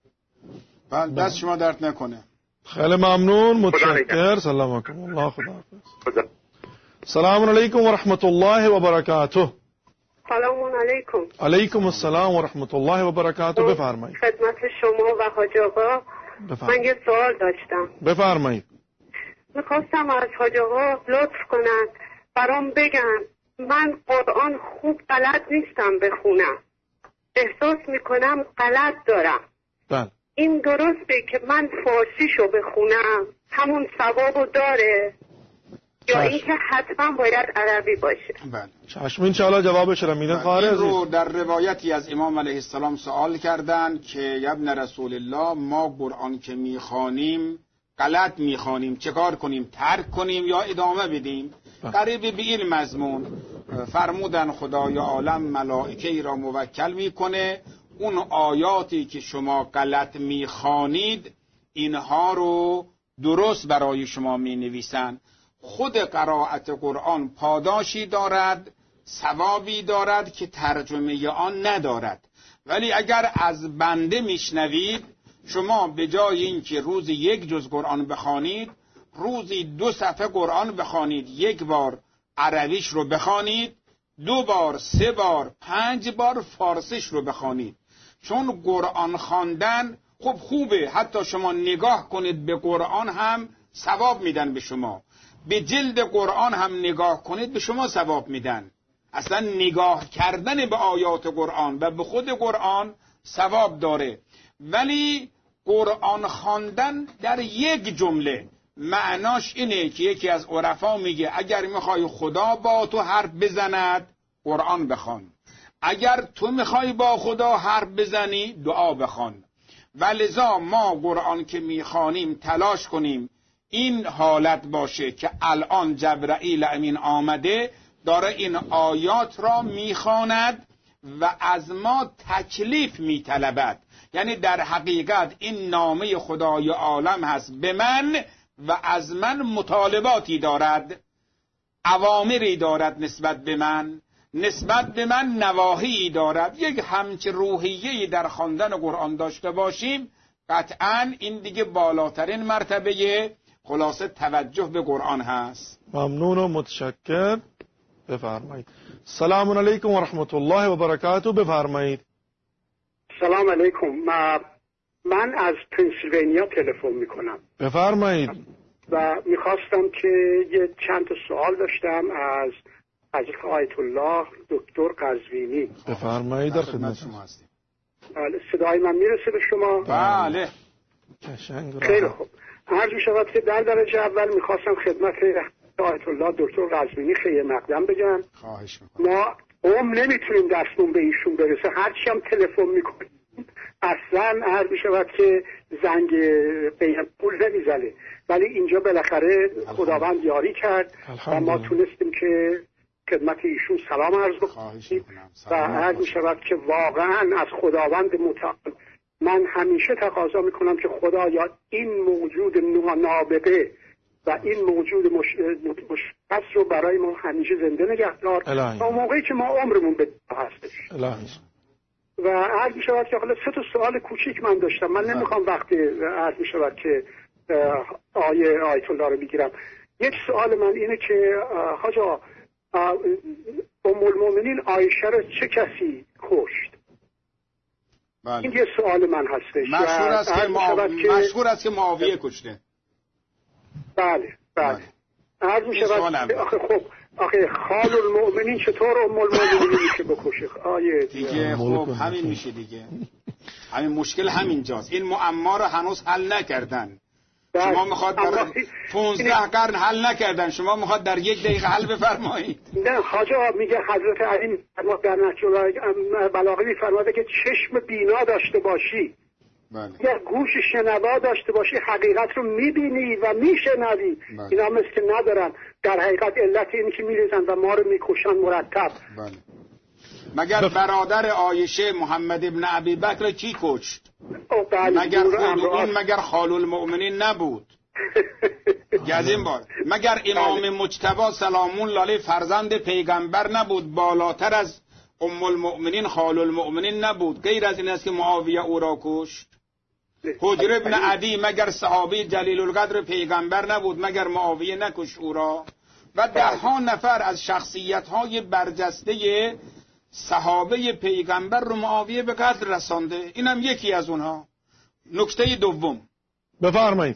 بله دست شما درد نکنه. خیلی ممنون متشکر. سلام علیکم. الله خدا. سلام علیکم و رحمت الله و برکاته. سلام علیکم. علیکم السلام و رحمت الله و برکاته. بفرمایید. خدمت شما و حاج آقا من یه سوال داشتم. بفرمایید. میخواستم از حاج آقا لطف کنن برام بگن من قرآن خوب بلد نیستم بخونم، احساس میکنم غلط دارم. بله. این درسته که من فارسیشو بخونم همون ثوابو داره یا اینکه حتما باید عربی باشه؟ بله. چشم ان شاء الله جوابش رو میدن. خواهر عزیز رو در روایتی از امام علیه السلام سوال کردن که ابن رسول الله ما قرآن که میخوانیم غلط میخوانیم، چه کار کنیم؟ ترک کنیم یا ادامه بدیم؟ قریب به این مضمون فرمودن خدای عالم ملائکه ای را موکل میکنه اون آیاتی که شما غلط میخوانید اینها رو درست برای شما مینویسن. خود قرائت قرآن پاداشی دارد، ثوابی دارد که ترجمه آن ندارد. ولی اگر از بنده میشنوید شما به جای اینکه روزی یک جز قرآن بخوانید روزی دو صفحه قرآن بخوانید، یک بار عربیش رو بخوانید، دو بار، سه بار، پنج بار فارسیش رو بخوانید. چون قرآن خواندن خب خوبه، حتی شما نگاه کنید به قرآن هم ثواب میدن به شما، به جلد قرآن هم نگاه کنید به شما ثواب میدن. اصلا نگاه کردن به آیات قرآن و به خود قرآن ثواب داره، ولی قرآن خواندن در یک جمله معناش اینه که یکی از عرفا میگه اگر میخوای خدا با تو حرف بزند قرآن بخوان، اگر تو میخوای با خدا حرف بزنی دعا بخوان. ولذا ما قرآن که میخوانیم تلاش کنیم این حالت باشه که الان جبرائیل امین آمده داره این آیات را میخواند و از ما تکلیف میطلبد، یعنی در حقیقت این نامه خدای عالم هست به من و از من مطالباتی دارد، اوامری دارد نسبت به من، نسبت به من نواهی دارد. یک همچه روحیه‌ای در خواندن قرآن داشته باشیم قطعاً این دیگه بالاترین مرتبه خلاصه توجه به قرآن هست. ممنون و متشکر. بفرمایید. سلام علیکم و رحمت الله و برکاته. بفرمایید. سلام علیکم. من از پنسیلوانیا تلفن میکنم. بفرمایید. و میخواستم که یه چند تا سوال داشتم از حضرت آیت الله دکتر قزوینی. بفرمایید، در خدمت شما هستیم. صدای من میرسه به شما؟ بله. خیلی خوب. عرض میشود که در درجه اول میخواستم خدمت آیت الله دکتر قزوینی خیر مقدم بگم. خواهش میکنم. ما عمر نمیتونیم دستمون به ایشون برسه، هرچی هم تلفن میکنیم اصلا عرض میشود که زنگ بین پول نمیزنه، ولی اینجا بالاخره خداوند یاری کرد و ما تونستیم که خدمت ایشون سلام عرض بکنیم و عرض میشود که واقعا از خداوند متعال من همیشه تقاضا میکنم که خدایا این موجود نابغه و این موجود مشخص رو برای ما همیشه زنده نگهدار تا موقعی که ما عمرمون به هستش. الهی. و عرض می شود که حالا سه تا سوال کوچیک من داشتم، من نمیخوام وقتی عرض می شود که آیه آیت الله رو بگیرم. یک سوال من اینه که حاجا ام المؤمنین عایشه رو چه کسی کشت؟ بله. این یه سوال من هستش. مشهور است که معاویه مشهور است که معاویه کشته. بله بله. عرض می شود آخه خب آخه خال المؤمنین چطور ام المؤمنین میشه بکشه؟ آیه دیگه خب همین میشه دیگه. همین مشکل همینجاست. این معما رو هنوز حل نکردن. شما میخواد در پونزده قرن حل نکردن، شما میخواد در یک دقیقه حل بفرمایید. نه حاجا میگه حضرت علی در نهج البلاغه میفرماده که چشم بینا داشته باشی، بله. یه گوش شنوا داشته باشی، حقیقت رو میبینی و میشنوی. بله. اینا مثل که ندارن. در حقیقت علت این که میریزن و ما رو میکشن مرتب. بله. مگر برادر عایشه محمد ابن ابی بکر کی کشت؟ مگر اون مگر خال المؤمنین نبود؟ گزین بار مگر امام مجتبی سلام الله علیه فرزند پیغمبر نبود؟ بالاتر از ام المؤمنین خال المؤمنین نبود؟ غیر از این است که معاویه او را کشت؟ حجر ابن عدی مگر صحابی جلیل القدر پیغمبر نبود؟ مگر معاویه نکشت او را؟ و ده ها نفر از شخصیت های برجسته صحابه پیغمبر رو معاویه به قتل رسانده. اینم یکی از اونها. نکته دوم بفرمایید.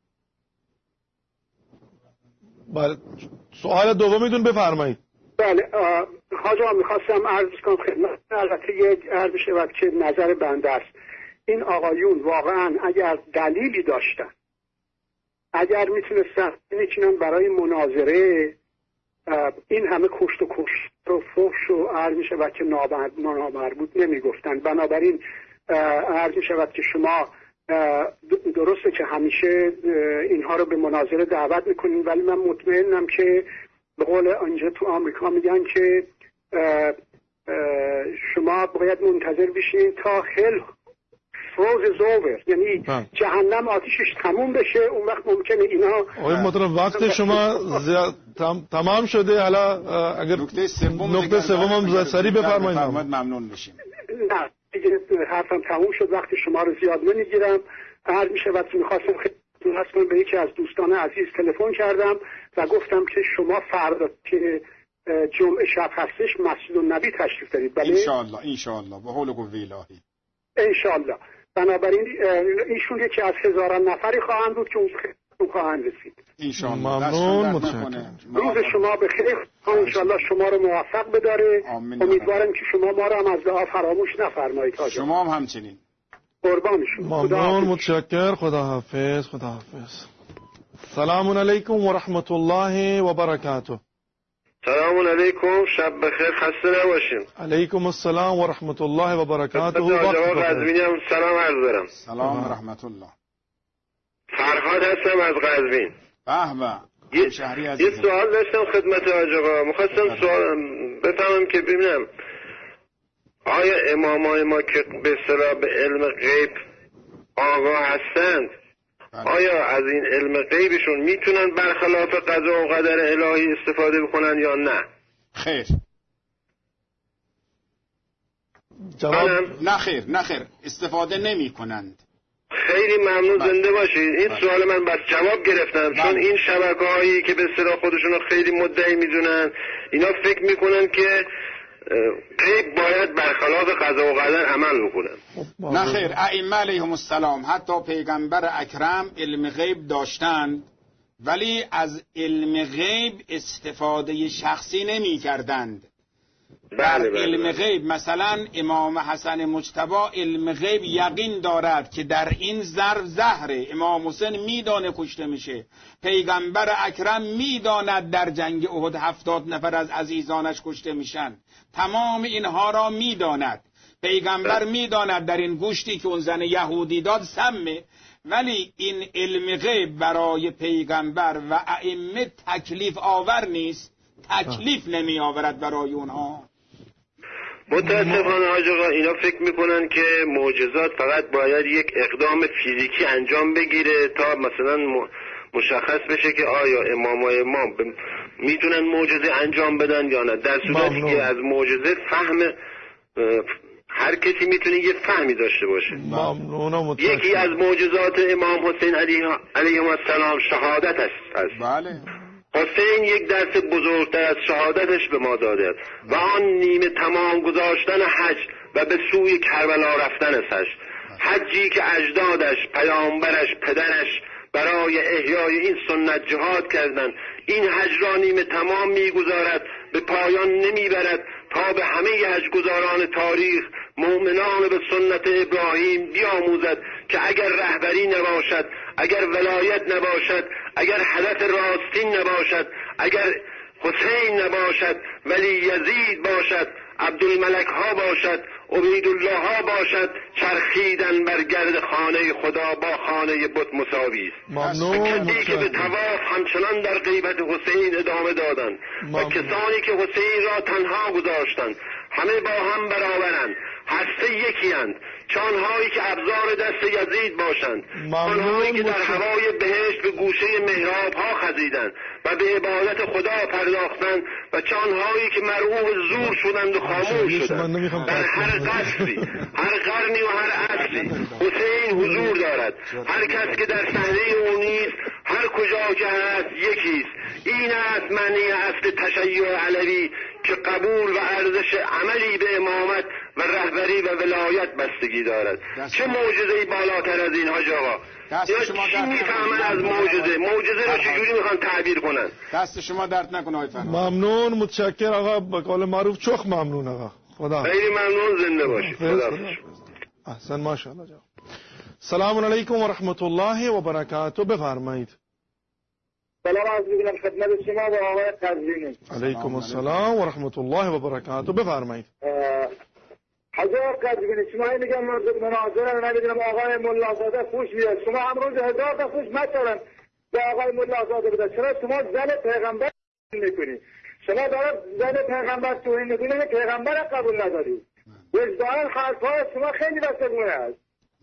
بله سوال دومیتون بفرمایید. بله حاجا میخواستم عرض کنم خدمت، البته یک عرض شود که نظر بنده است. این آقایون واقعا اگر دلیلی داشتن، اگر میتونستن میتونن برای مناظره این همه کشت و کشت و فحش و عرض می شود که نامربوط نمی گفتن. بنابراین عرض می شود که شما درسته که همیشه اینها رو به مناظره دعوت میکنین، ولی من مطمئنم که به قول آنجا تو آمریکا میگن که شما باید منتظر بشین تا خیلی فروز زوور، یعنی جهنم آتیشش تموم بشه، اون وقت ممکنه اینا. آقای محترم وقت شما زیاد تم... تمام شده. حالا اگر نکته سوم نکته سوم سریع بفرمایید ممنون میشیم. نه دیگه حرفم تموم شد، وقت شما رو زیاد نمیگیرم. هر میشه وقتی میخواستم خدمتتون هست کنم، به یکی از دوستان عزیز تلفن کردم و گفتم که شما فردا که جمعه شب هستش مسجد النبی تشریف دارید. بله ان شاء الله ان شاء الله به حول قوه الهی. انشالله. بنابراین ایشون یکی از هزاران نفری خواهند بود که اون خواهند رسید انشالله. ممنون، متشکرم. روز شما بخیر. انشالله شما رو موفق بداره. امیدوارم که شما ما رو هم از دعا فراموش نفرمایید. شما هم همچنین. قربانشون. ممنون، متشکر. خدا حافظ. خدا حافظ. سلام علیکم و رحمت الله و برکاته. سلام علیکم، شب بخیر، خسته نباشین. علیکم السلام و رحمت الله و برکاته. آقا قزوینی هم سلام عرض دارم. سلام و رحمت الله. فرهاد هستم از قزوین. به به. شهری عزیز. یه سوال داشتم خدمت حاج آقا. می‌خواستم سوال بفهمم که ببینم آیا امامای ما که به اصطلاح به علم غیب آگاه هستند، آیا از این علم غیبشون میتونن برخلاف قضا و قدر الهی استفاده بکنن یا نه؟ خیر. جواب نه خیر، نه خیر، استفاده نمی کنند. خیلی ممنون. بله. زنده باشید. این بله. سوال من بس جواب گرفتم. بله. چون این شبکه هایی که به اصطلاح خودشون خیلی مدعی میدونن، اینا فکر میکنن که غیب باید برخلاف قضا و قدر عمل بکنن. نه خیر، ائمه علیهم السلام حتی پیغمبر اکرم علم غیب داشتند ولی از علم غیب استفاده شخصی نمی کردند. بله بله علم بله. غیب مثلا امام حسن مجتبی علم غیب یقین دارد که در این ظرف زهره، امام حسین میدانه کشته میشه، پیغمبر اکرم میداند در جنگ احد هفتاد نفر از عزیزانش کشته میشن، تمام اینها را میداند. پیغمبر میداند در این گوشتی که اون زن یهودی داد سمه، ولی این علم غیب برای پیغمبر و ائمه تکلیف آور نیست، تکلیف نمی آورد برای اونها. متاسفانه حاج آقا اینا فکر میکنن که معجزات فقط باید یک اقدام فیزیکی انجام بگیره تا مثلا مشخص بشه که آیا امامای ما میتونن معجزه انجام بدن یا نه. در صورتی که از معجزه فهم هر کسی میتونه یه فهمی داشته باشه. ممنونم. یکی از معجزات امام حسین علیه علیه السلام شهادت است. بله. حسین یک درس بزرگتر از شهادتش به ما داده و آن نیمه تمام گذاشتن حج و به سوی کربلا رفتنش. حجی که اجدادش، پیامبرش، پدرش برای احیای این سنت جهاد کردند. این حج را نیمه تمام میگذارد، به پایان نمیبرد تا به همه حجگزاران تاریخ مؤمنان به سنت ابراهیم بیاموزد که اگر رهبری نباشد، اگر ولایت نباشد، اگر هدف راستین نباشد، اگر حسین نباشد ولی یزید باشد، عبدالملک ها باشد، عبیدالله ها باشد، چرخیدن بر گرد خانه خدا با خانه بت مساوی است. ممنون. کسی که به طواف همچنان در غیبت حسین ادامه دادند و کسانی که حسین را تنها گذاشتند همه با هم برابرند، هسته یکی اند، چانهایی که ابزار دست یزید باشند، چانهایی که در هوای بهشت به گوشه محراب ها خزیدند و به عبادت خدا پرداختند و چانهایی که مرعوب زور شدند و خاموش شدند. در هر قصری، هر قرنی و هر عصری حسین حضور دارد. هر کس که در صحنه او نیست، هر کجا که هست یکیست. این است معنی اصل تشیع علوی که قبول و ارزش عملی به امامت و رهبری و ولایت بستگی دارد. چه معجزه‌ای بالاتر از این حاج آقا؟ یا چی میفهمن از معجزه؟ معجزه را چجوری میخوان تعبیر کنن؟ دست شما درد نکنه آقای فرهاد. ممنون، متشکر آقا. به قول معروف چخ ممنون آقا. خدا خیلی ممنون. زنده باشید. خدا احسن. ماشاءالله. جان. سلام علیکم و رحمت الله و برکاته. بفرمایید. سلام عرض می‌کنم خدمت شما و آقای قزوینی. علیکم السلام و رحمت الله و برکاته. بفرمایید. هزار قزوینی شما میگم مناظره نمیدونم آقای ملازاده خوش میاد. شما امروز هزار تا خوش مثلا به آقای ملازاده بده. چرا شما زن پیغمبر میکنی؟ شما دارید زن پیغمبر توهین میکنی، پیغمبر قبول نداری. وجدان خلق‌ها شما خیلی بسگونه است.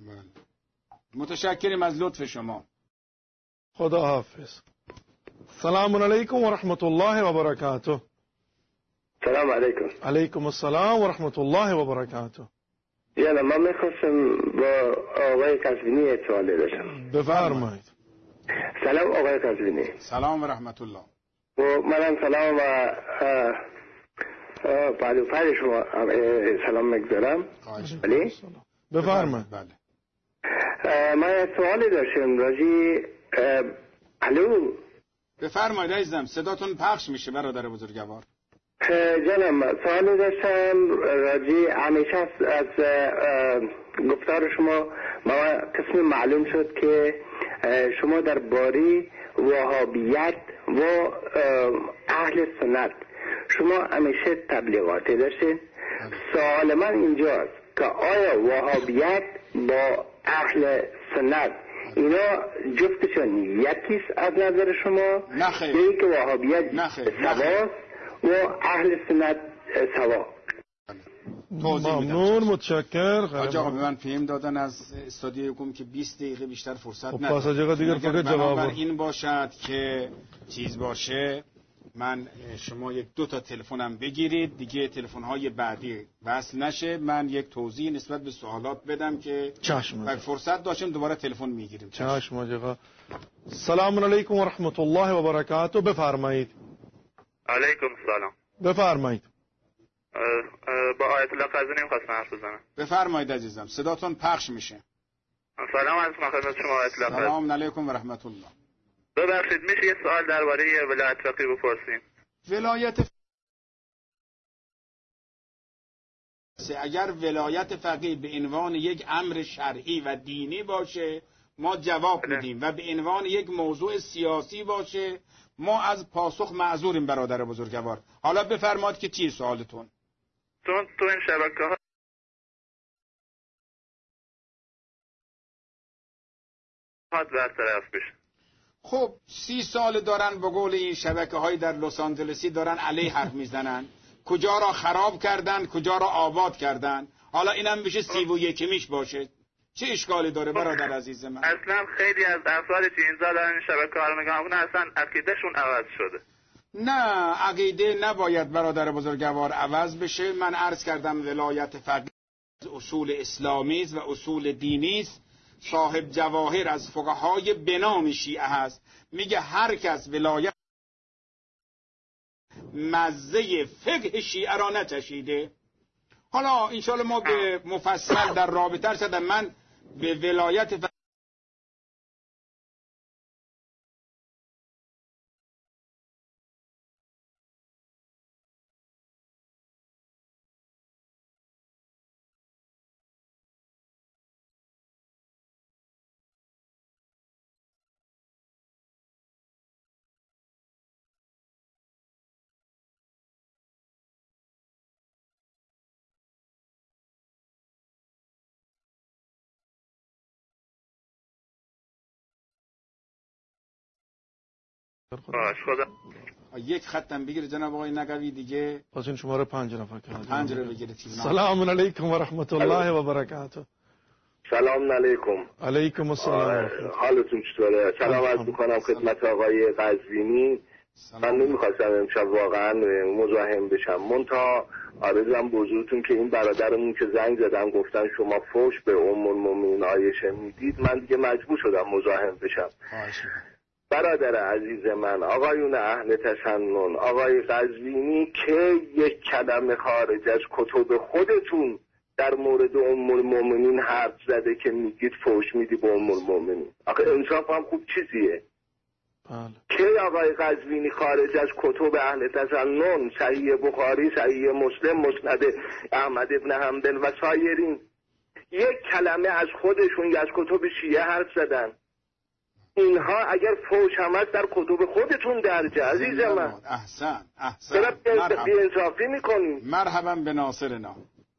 متشکرم از لطف شما. خدا حافظ. سلام علیکم و رحمت الله و برکاته. سلام علیکم. علیکم السلام و رحمت الله و برکاته. یالا من میخواستم با آقای قزوینی سوالی داشتم. بفرمایید. سلام آقای قزوینی. سلام و رحمت الله. و منم سلام و بعد و بعد شما سلام میگذارم. ولی بفرمایید. بله. من سوالی داشتم راجی الو بفرمایید عزیزم، صداتون پخش میشه برادر بزرگوار. جانم سوالی داشتم راجی همیشه از, از گفتار شما ما قسمی معلوم شد که شما در باری وهابیت و اهل سنت شما همیشه تبلیغاتی داشتین. سوال من اینجاست که آیا وهابیت با اهل سنت اینا جفتشون یکیست از نظر شما؟ نه خیر. یکی که وهابیت سواست و اهل سنت سوا. ممنون، متشکر. حاج آقا به من پیام دادن از استادیو حکوم که بیست دقیقه بیشتر فرصت خب ندارم. پاساژ دیگه فقط جواب این باشد که چیز باشه من شما یک دو تا تلفنم بگیرید دیگه، تلفن‌های بعدی وصل نشه، من یک توضیح نسبت به سوالات بدم که چشم فرصت داشتیم دوباره تلفن میگیریم. چشم آقا. سلام علیکم و رحمت الله و برکاته. بفرمایید. علیکم السلام. بفرمایید. با آیت الله قزوینی می‌خواستم حرف بزنم. بفرمایید عزیزم، صداتون پخش میشه. سلام علیکم خدمت شما آیت الله. سلام علیکم و رحمت الله. ببخشید میشه یه سوال درباره ولایت فقیه بپرسیم؟ ولایت اگر ولایت فقیه به عنوان یک امر شرعی و دینی باشه ما جواب میدیم و به عنوان یک موضوع سیاسی باشه ما از پاسخ معذوریم برادر بزرگوار. حالا بفرمایید که چیه سوالتون؟ چون تو این شبکه ها حد برطرف بشه. خب سی سال دارن به قول این شبکه های در لس آنجلسی دارن علیه حرف میزنن، کجا را خراب کردن کجا را آباد کردن، حالا اینم بشه سی و یکمیش باشه، چه اشکالی داره برادر عزیز من؟ اصلا خیلی از افرادی که اینجا دارن این شبکه ها رو نگاه میکنن اصلا عقیدهشون عوض شده. نه عقیده نباید برادر بزرگوار عوض بشه. من عرض کردم ولایت فقیه اصول اسلامی است و اصول دینی است. صاحب جواهر از فقهای بنام شیعه هست، میگه هر کس ولایت مزه فقه شیعه را نچشیده. حالا انشاءالله ما به مفصل در رابطه شدم من به ولایت فقیه یک خطم بگیر جناب آقای نقوی دیگه. پس این شماره پنج نفر که پنج رو بگیرید. سلام علیکم و رحمت الله و برکاته. سلام علیکم. علیکم السلام. حالتون چطوره؟ سلام عرض میکنم خدمت آقای قزوینی. من نمیخواستم امشب واقعا مزاحم بشم، منتها آرزوام بزرگتون که این برادرمون که زنگ زدم گفتن شما فوش به ام المؤمنین عایشه میدید، من دیگه مجبور شدم مزاحم بشم. برادر عزیز من، آقایون اهل تسنن، آقای قزوینی که یک کلمه خارج از کتب خودتون در مورد ام المؤمنین حرف زده که میگید فوش میدی به ام المؤمنین؟ آخه انصاف هم خوب چیزیه؟ بله. که آقای قزوینی خارج از کتب اهل تسنن، صحیح بخاری، صحیح مسلم، مسند احمد ابن حنبل و سایرین یک کلمه از خودشون یا از کتب شیعه حرف زدن؟ اینها اگر فوش هم هست در کتب خودتون درجه عزیز من. احسن احسن. چرا بی انصافی میکنیم؟ مرحبا به ناصرنا.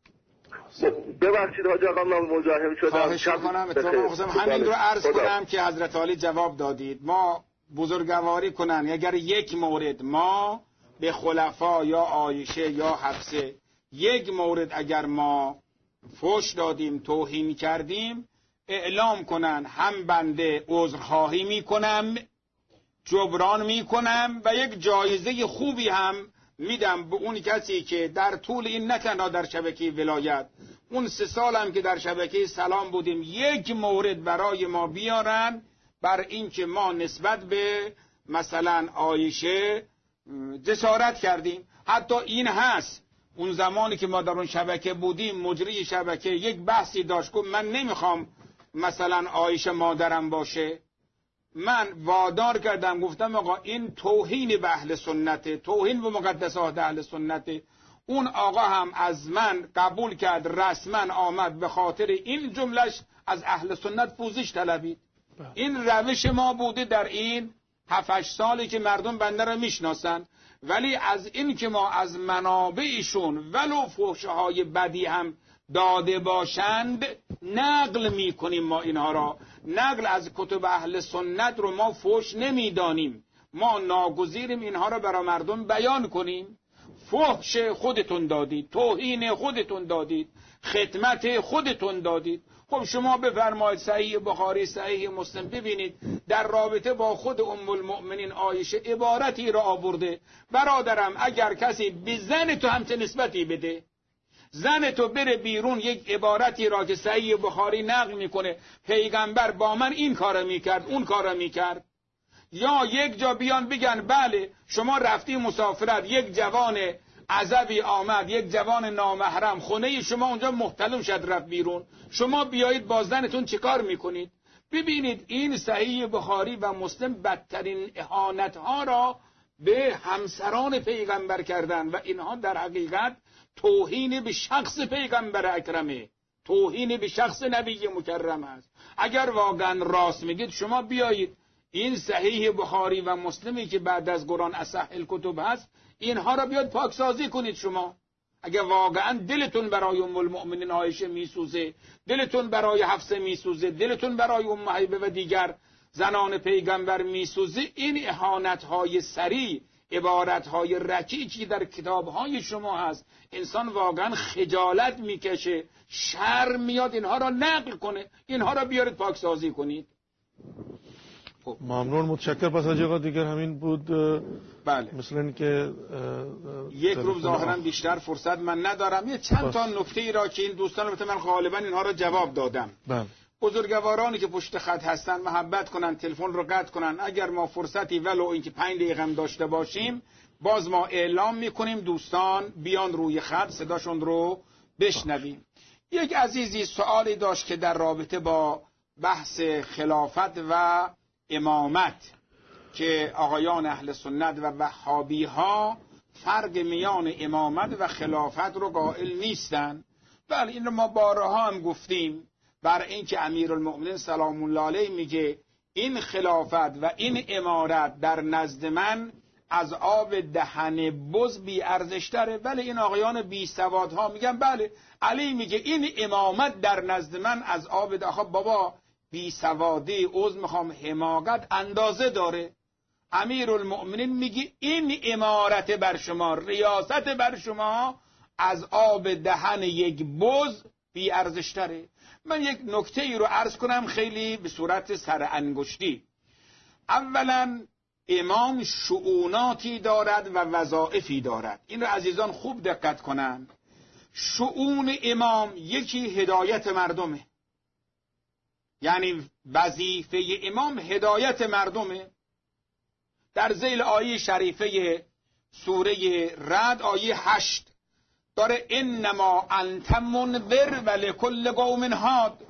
ببخشید حاج آقا من مزاحم شدم. خواهش میکنم اتفاقا همین رو عرض کنم که حضرت عالی جواب دادید. ما بزرگواری کنن اگر یک مورد ما به خلفا یا عایشه یا حفصه یک مورد اگر ما فوش دادیم توهین کردیم اعلام کنن، هم بنده عذرخواهی میکنم جبران میکنم و یک جایزه خوبی هم میدم به اون کسی که در طول این نه تنها در شبکه ولایت اون سه سالم که در شبکه سلام بودیم یک مورد برای ما بیارن بر اینکه ما نسبت به مثلا عایشه جسارت کردیم. حتی این هست اون زمانی که ما در اون شبکه بودیم مجری شبکه یک بحثی داشت که من نمیخوام مثلا عایشه مادرم باشه، من وادار کردم گفتم آقا این توهین به اهل سنته، توهین به مقدسات اهل سنته. اون آقا هم از من قبول کرد، رسما آمد، به خاطر این جملش از اهل سنت پوزش طلبید. این روش ما بوده در این هفت هشت سالی که مردم بنده را میشناسن. ولی از این که ما از منابعشون ولو فحش‌های بدی هم داده باشند نقل میکنیم، ما اینها را نقل از کتب اهل سنت رو ما فحش نمیدانیم، ما ناگزیریم اینها را برای مردم بیان کنیم. فحش خودتون دادید، توهین خودتون دادید، خدمت خودتون دادید. خب شما بفرمایید صحیح بخاری، صحیح مسلم ببینید در رابطه با خود ام المؤمنین عایشه عبارتی را آورده. برادرم اگر کسی به زن تو همچه نسبتی بده، زن تو بره بیرون یک عبارتی را که صحیح بخاری نقل میکنه پیغمبر با من این کارو میکرد اون کارو میکرد، یا یک جا بیان بگن بله شما رفتی مسافرت، یک جوان عزبی آمد، یک جوان نامحرم خونه شما اونجا محتلم شد رفت بیرون، شما بیایید با زنتون چیکار میکنید؟ ببینید این صحیح بخاری و مسلم بدترین اهانت ها را به همسران پیغمبر کردن و اینها در حقیقت توهین به شخص پیغمبر اکرمه، توهین به شخص نبی مکرم است. اگر واقعا راست میگید شما بیایید این صحیح بخاری و مسلمی که بعد از قرآن اصح الکتب هست اینها را بیاد پاکسازی کنید. شما اگر واقعا دلتون برای ام المؤمنین عایشه میسوزه، دلتون برای حفصه میسوزه، دلتون برای ام حبیبه و دیگر زنان پیغمبر میسوزه، این اهانت‌های سریع، عبارت‌های رکیکی در کتاب‌های شما هست، انسان واقعا خجالت میکشه، شرم میاد اینها را نقل کنه. اینها را بیارید پاکسازی کنید. ممنون، متشکر. پس از جگه دیگر همین بود. بله مثل این که یک روز ظاهرا بیشتر فرصت من ندارم. یه چند تا نکته ای را که این دوستان البته من غالبا اینها را جواب دادم. بله. بزرگوارانی که پشت خط هستن محبت کنن تلفن رو قطع کنن. اگر ما فرصتی ولو اینکه پنج دقیقه هم داشته باشیم باز ما اعلام میکنیم دوستان بیان روی خط صداشون رو بشنویم. یک عزیزی سوالی داشت که در رابطه با بحث خلافت و امامت که آقایان اهل سنت و وهابی ها فرق میان امامت و خلافت رو قائل نیستن. بله این رو ما بارها هم گفتیم، بر اینکه امیرالمؤمنین سلام الله علیه میگه این خلافت و این امارت در نزد من از آب دهن بز بی ارزشتره. بله این آقایان بی سوادها میگن بله علی میگه این امامت در نزد من از آب دهن. بابا بی سوادی عوض میخوام حماقت اندازه داره. امیرالمؤمنین میگه این امارت بر شما، ریاست بر شما از آب دهن یک بز بی ارزشتره. من یک نکته ای رو عرض کنم خیلی به صورت سر انگشتی. اولا امام شؤوناتی دارد و وظایفی دارد. این رو عزیزان خوب دقت کنن. شؤون امام یکی هدایت مردمه، یعنی وظیفه امام هدایت مردمه. در ذیل آیه شریفه سوره رعد آیه هشت داره انما انت منذر و لکل قوم هاد.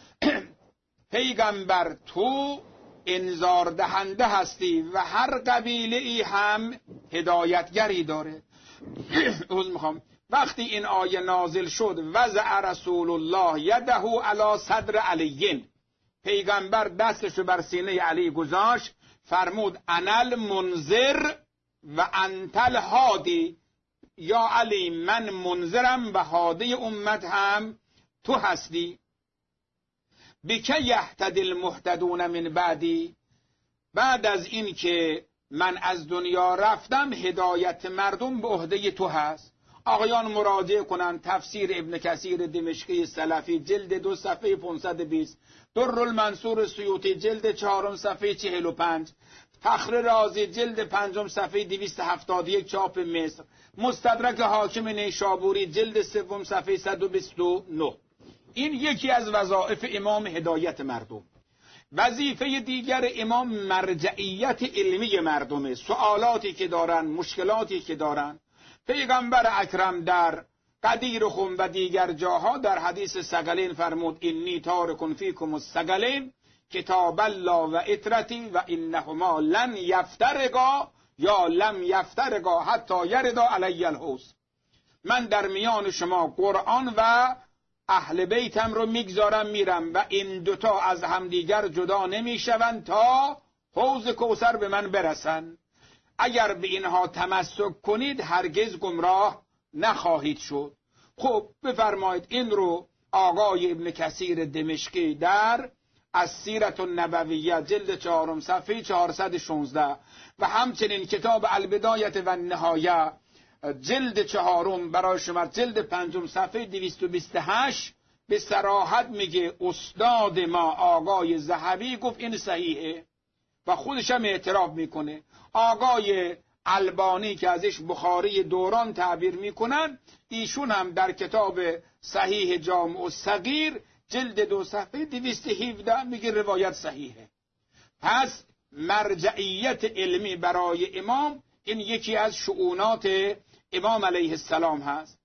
پیغمبر تو انذار دهنده هستی و هر قبیله ای هم هدایتگری داره. روز میخوام وقتی این آیه نازل شد وضع رسول الله یده علی صدر علی، پیغمبر دستشو بر سینه علی گذاشت فرمود انل منذر و انتل هادی، یا علی من منذرم و هادی امت هم تو هستی. بک یهتدی المهتدون من بعدی، بعد از این که من از دنیا رفتم هدایت مردم به عهده تو هست. آقایان مراجعه کنن تفسیر ابن کثیر دمشقی سلفی جلد دو صفحه پانصد و بیست، در المنصور سیوطی جلد چهارم صفحه چهل و پنج، فخر رازی جلد پنجم صفحه دویست و هفتاد و یک چاپ مصر، مستدرک حاکم نیشابوری جلد سوم صفحه صد و بیست و نه. این یکی از وظایف امام هدایت مردم. وظیفه دیگر امام مرجعیت علمی مردمه. سوالاتی که دارن، مشکلاتی که دارن، پیغمبر اکرم در قدیر و خم و دیگر جاها در حدیث ثقلین فرمود انی تارک فیکم الثقلین کتاب الله و اطرتی و انهما لن یفترقا یا لم یفترقا حتی یردا علی الحوض. من در میان شما قرآن و اهل بیتم رو میگذارم میرم و این دوتا از همدیگر جدا نمیشوند تا حوض کوثر به من برسن. اگر به اینها تمسک کنید هرگز گمراه نخواهید شد. خب بفرمایید این رو آقای ابن کثیر دمشقی در السیرة النبویه جلد چهارم صفحه چهارصد و شانزده و همچنین کتاب البدایه و النهایه جلد چهارم برای شما جلد پنجم صفحه دویست و بیست و هشت به صراحت میگه استاد ما آقای ذهبی گفت این صحیحه و خودش هم اعتراف میکنه. آقای البانی که ازش بخاری دوران تعبیر میکنن ایشون هم در کتاب صحیح جامع الصغیر جلد دو صفحه دویست و هفده میگه روایت صحیحه. پس مرجعیت علمی برای امام این یکی از شؤونات امام علیه السلام هست.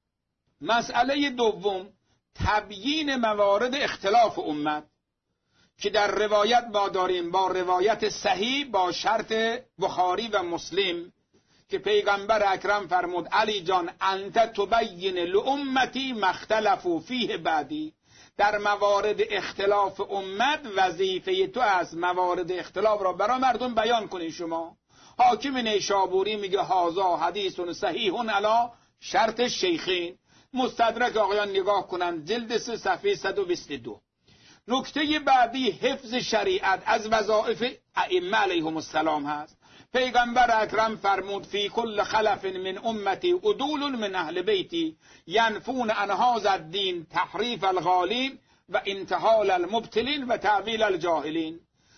مسئله دوم تبیین موارد اختلاف امت که در روایت ما داریم با روایت صحیح با شرط بخاری و مسلم که پیغمبر اکرم فرمود علی جان انت تبین لامتی مختلفو فیه بعدی. در موارد اختلاف امت وظیفه تو از موارد اختلاف را برای مردم بیان کنی. شما حاکم نیشابوری میگه هازا حدیث صحیح علی شرط شیخین. مستدرک آقایان نگاه کنند جلد سه صفحه صد و بیست و دو. نکته بعدی حفظ شریعت از وظایف ائمه علیهم السلام هست. پیغمبر اکرم فرمود فی کل خلف من امتی عدول من اهل بیتی ینفون عن هذا الدین تحریف الغالین و انتحال المبتلین و تعویل الجاهلین.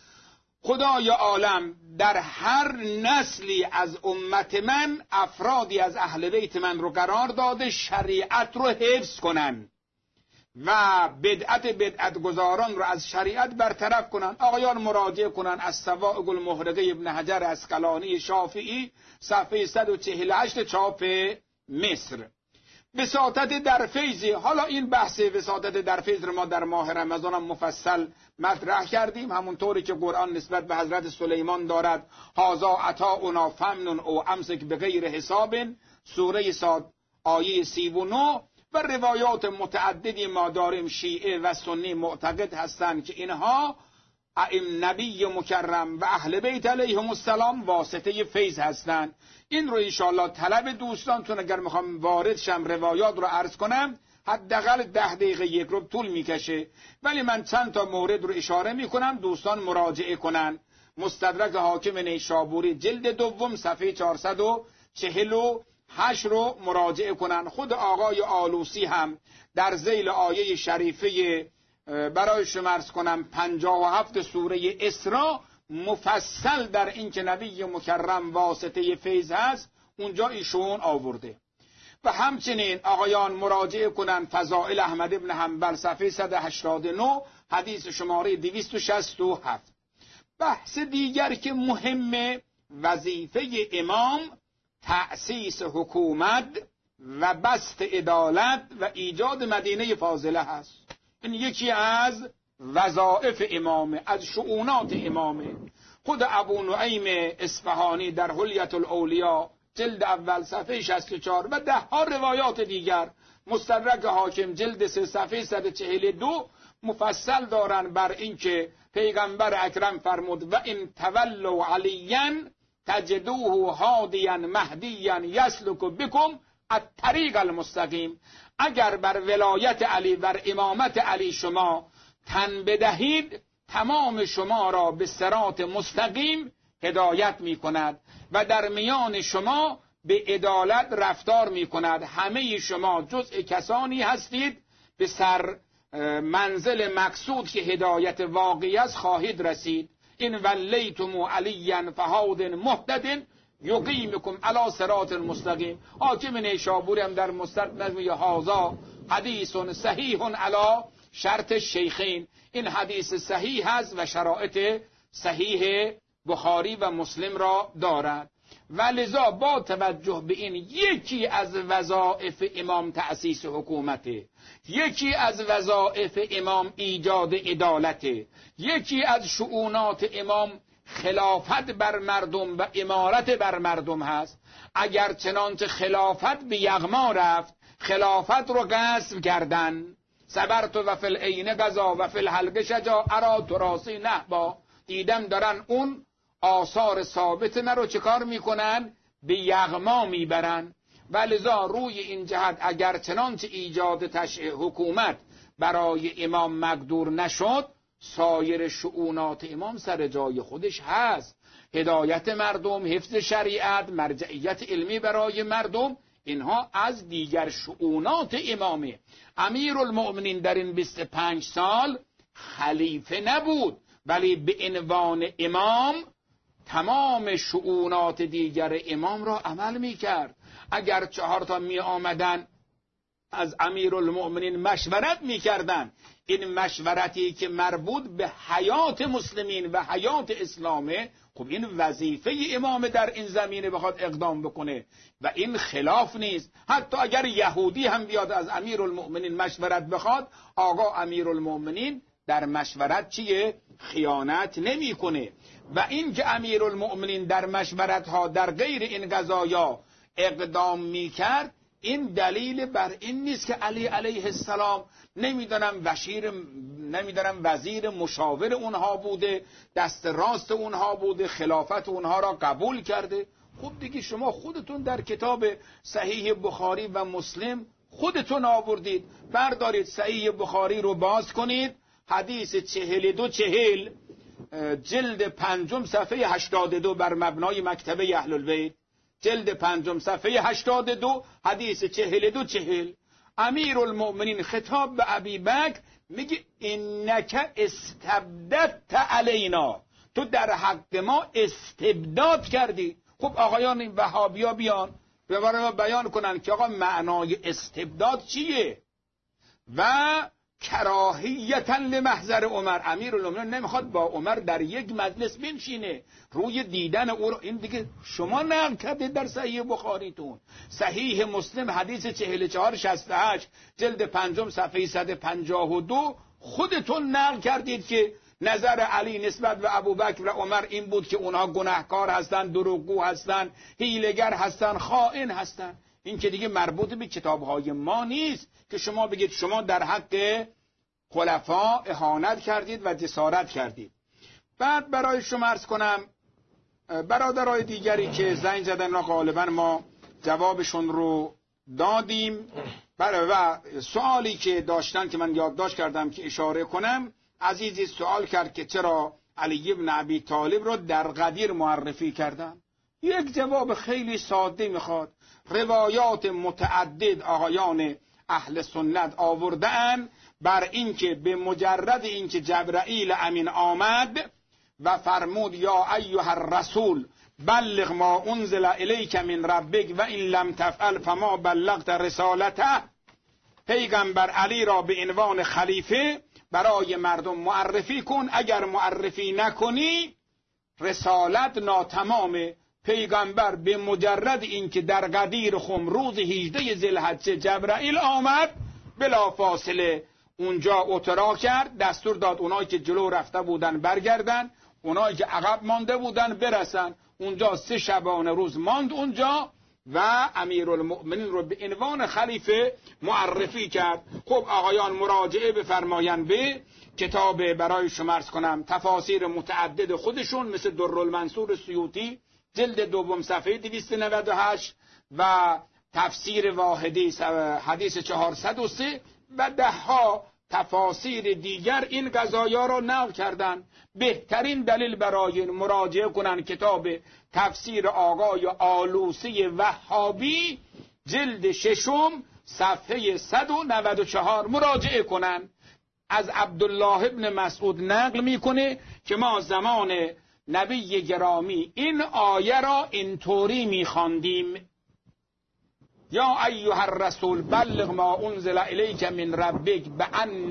خدای عالم در هر نسلی از امت من افرادی از اهل بیت من رو قرار داده شریعت رو حفظ کنن و بدعت بدعت گذاران رو از شریعت برطرف کنن. آقایان مراجعه کنن از سوائق المحرقه ابن حجر اسقلانی شافعی صفحه صد و چهل و هشت چاپ مصر. وساطت در فیض، حالا این بحث وساطت در فیض رو ما در ماه رمضان هم مفصل مطرح کردیم، همونطوری که قرآن نسبت به حضرت سلیمان دارد هازا عطاؤنا فمنن او امسک بغیر حساب سوره صاد آیه سی و نه و روایات متعددی ما داریم شیعه و سنی معتقد هستند که اینها ائمه نبی مکرم و اهل بیت علیهم السلام واسطه فیض هستند. این رو انشاءالله طلب دوستانتون اگر میخوام وارد شم روایات رو عرض کنم حداقل ده دقیقه یک رو طول میکشه، ولی من چند تا مورد رو اشاره میکنم دوستان مراجعه کنن. مستدرک حاکم نیشابوری جلد دوم صفحه چهارصد و چهل و هشت رو مراجعه کنن. خود آقای آلوسی هم در ذیل آیه شریفه برای شما عرض کنم پنجاه و هفت سوره اسراء مفصل در این که نبی مکرم واسطه فیض هست اونجا ایشون آورده. و همچنین آقایان مراجعه کنن فضائل احمد ابن حنبل صفحه صد و هشتاد و نه حدیث شماره دویست و شصت و هفت. بحث دیگر که مهمه وظیفه امام تأسیس حکومت و بسط عدالت و ایجاد مدینه فاضله هست. این یکی از وظایف امامه، از شؤونات امامه. خود ابو نعیم اصفهانی در حلیة الاولیا جلد اول صفحه شصت و چهار و ده ها روایات دیگر، مستدرک حاکم جلد سه صفحه صد و چهل و دو مفصل دارن بر اینکه پیغمبر اکرم فرمود و ان تولوا علیا تجدوه هادیا مهدیا یسلک بکم الطریق المستقیم. اگر بر ولایت علی بر امامت علی شما تن بدهید تمام شما را به صراط مستقیم هدایت می کند و در میان شما به عدالت رفتار می کند. همه شما جزء کسانی هستید به سر منزل مقصود که هدایت واقعی است خواهید رسید. این ولیتم علیا فهاد مهتد یقیمکم علی صراط مستقیم. حاکم نیشابوری هم در مستدرک میگه هازا حدیث صحیح علی شرط شیخین. این حدیث صحیح هست و شرایط صحیح بخاری و مسلم را دارد. و لذا با توجه به این یکی از وظایف امام تأسیس حکومته، یکی از وظایف امام ایجاد عدالته، یکی از شؤونات امام خلافت بر مردم و امارت بر مردم هست. اگر چنانچه خلافت به یغما رفت، خلافت رو غصب کردن، صبرت و فی العین قضا و فی الحلق شجا ارا تراسی نهبا، دیدم دارن اون آثار ثابت نه رو چکار میکنن؟ به یغما میبرن. و لذا روی این جهت اگر چنانچه ایجاد تشریع حکومت برای امام مقدور نشد، سایر شؤونات امام سر جای خودش هست. هدایت مردم، حفظ شریعت، مرجعیت علمی برای مردم، اینها از دیگر شؤونات امامه. امیرالمؤمنین در این بیست و پنج سال خلیفه نبود، ولی به عنوان امام تمام شؤونات دیگر امام را عمل می کرد. اگر چهار تا می آمدن از امیرالمؤمنین مشورت می کردن، این مشورتی که مربوط به حیات مسلمین و حیات اسلامه، خب این وظیفه امام در این زمینه بخواد اقدام بکنه و این خلاف نیست. حتی اگر یهودی هم بیاد از امیرالمؤمنین مشورت بخواد، آقا امیرالمؤمنین در مشورت چیه؟ خیانت نمیکنه. و این که امیرالمؤمنین در مشورت ها در غیر این قضایا اقدام میکرد، این دلیل بر این نیست که علی علیه السلام نمیدونم وزیر نمیدونم وزیر مشاور اونها بوده، دست راست اونها بوده، خلافت اونها را قبول کرده. خب دیگه شما خودتون در کتاب صحیح بخاری و مسلم خودتون آوردید. بردارید صحیح بخاری رو باز کنید، حدیث چهل دو چهل، جلد پنجم صفحه هشتاد دو، بر مبنای مکتبه اهل البیت، جلد پنجم صفحه هشتاد دو، حدیث چهل دو چهل. امیرالمؤمنین خطاب به ابی بکر میگه انک استبددت علینا، تو در حق ما استبداد کردی. خب آقایان این وهابیا بیان به ما بیان کنن که آقا معنای استبداد چیه. و کراهیتا لمحضر عمر، امیرالمؤمنین نمیخواد با عمر در یک مجلس بنشینه روی دیدن او رو. این دیگه شما نقل کردید در صحیح بخاریتون. صحیح مسلم حدیث چهل و چهار شصت و هشت، جلد پنجم صفحه صد و پنجاه و دو، خودتون نقل کردید که نظر علی نسبت به ابوبکر و عمر این بود که اونها گناهکار هستن، دروغگو هستن، حیله‌گر هستن، خائن هستن. این که دیگه مربوط به کتابهای ما نیست که شما بگید شما در حق خلفا اهانت کردید و جسارت کردید. بعد برای شما عرض کنم برادرای دیگری که زنگ زدن را غالبا ما جوابشون رو دادیم. و سوالی که داشتن که من یادداشت کردم که اشاره کنم، عزیزی سوال کرد که چرا علی ابن ابی طالب رو در غدیر معرفی کردن. یک جواب خیلی ساده میخواد. روایات متعدد آقایان اهل سنت آوردن بر اینکه به مجرد اینکه جبرائیل امین آمد و فرمود یا ایها الرسول بلغ ما انزل الیک من ربک و این لم تفعل فما بلغت رسالته، پیغمبر علی را به عنوان خلیفه برای مردم معرفی کن، اگر معرفی نکنی رسالت ناتمامه. پیغمبر به مجرد اینکه در غدیر خم روز هجده ذوالحجه جبرائیل آمد، بلا فاصله اونجا اترا کرد، دستور داد اونایی که جلو رفته بودن برگردن، اونایی که عقب مانده بودن برسن. اونجا سه شبانه روز ماند اونجا و امیرالمؤمنین رو به عنوان خلیفه معرفی کرد. خب آقایان مراجعه بفرمایند به کتاب برای شما عرض کنم تفاسیر متعدد خودشون، مثل درالمنصور سیوطی جلد دوم صفحه دویست و نود و هشت و تفسیر واحدی حدیث چهارصد و سه و ده ها تفاسیر دیگر این قضایا را نقل کردن. بهترین دلیل برای این مراجعه کنن کتاب تفسیر آقای آلوسی وهابی جلد ششم صفحه صد و نود و چهار مراجعه کنن. از عبدالله ابن مسعود نقل میکنه که ما زمان نبی گرامی این آیه را اینطوری میخواندیم: یا ایها الرسول بلغ ما انزل الیک من ربک بان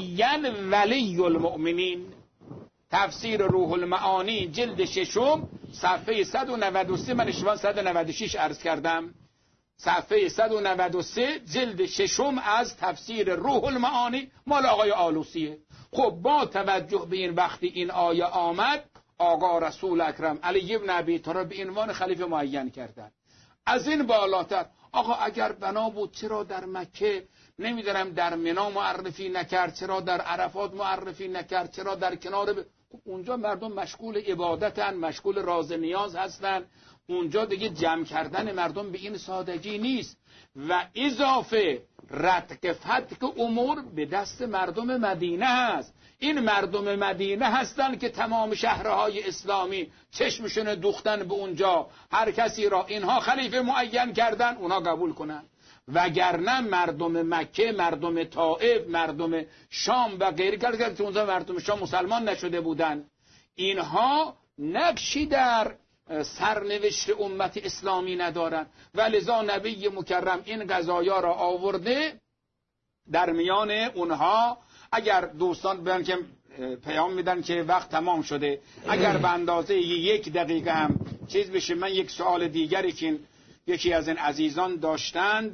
علیا ولی المؤمنین. تفسیر روح المعانی جلد ششم صفحه صد و نود و سه، من اشتباه صد و نود و شش عرض کردم، صفحه صد و نود و سه جلد ششم از تفسیر روح المعانی مال آقای آلوسیه. خب با توجه به این وقتی این آیه آمد، آقا رسول اکرم علی بن ابی طالب به عنوان خلیفه معین کردن. از این بالاتر آقا اگر بنا بود چرا در مکه نمیدونم در منا معرفی نکرد، چرا در عرفات معرفی نکرد، چرا در کنار ب... اونجا مردم مشغول عبادتن، مشغول راز نیاز هستن، اونجا دیگه جمع کردن مردم به این سادگی نیست. و اضافه رتق فتق امور به دست مردم مدینه هست. این مردم مدینه هستن که تمام شهرهای اسلامی چشمشون دوختن به اونجا، هر کسی را اینها خلیفه معین کردن اونها قبول کنن. وگرنه مردم مکه، مردم طائف، مردم شام و غیره که اونجا مردم شام مسلمان نشده بودن، اینها نقشی در سرنوشت امت اسلامی ندارن. و لذا نبی مکرم این قضایا را آورده در میان اونها. اگر دوستان بیان که پیام میدن که وقت تمام شده، اگر به اندازه یک دقیقه هم چیز بشه، من یک سوال دیگری که یکی از این عزیزان داشتند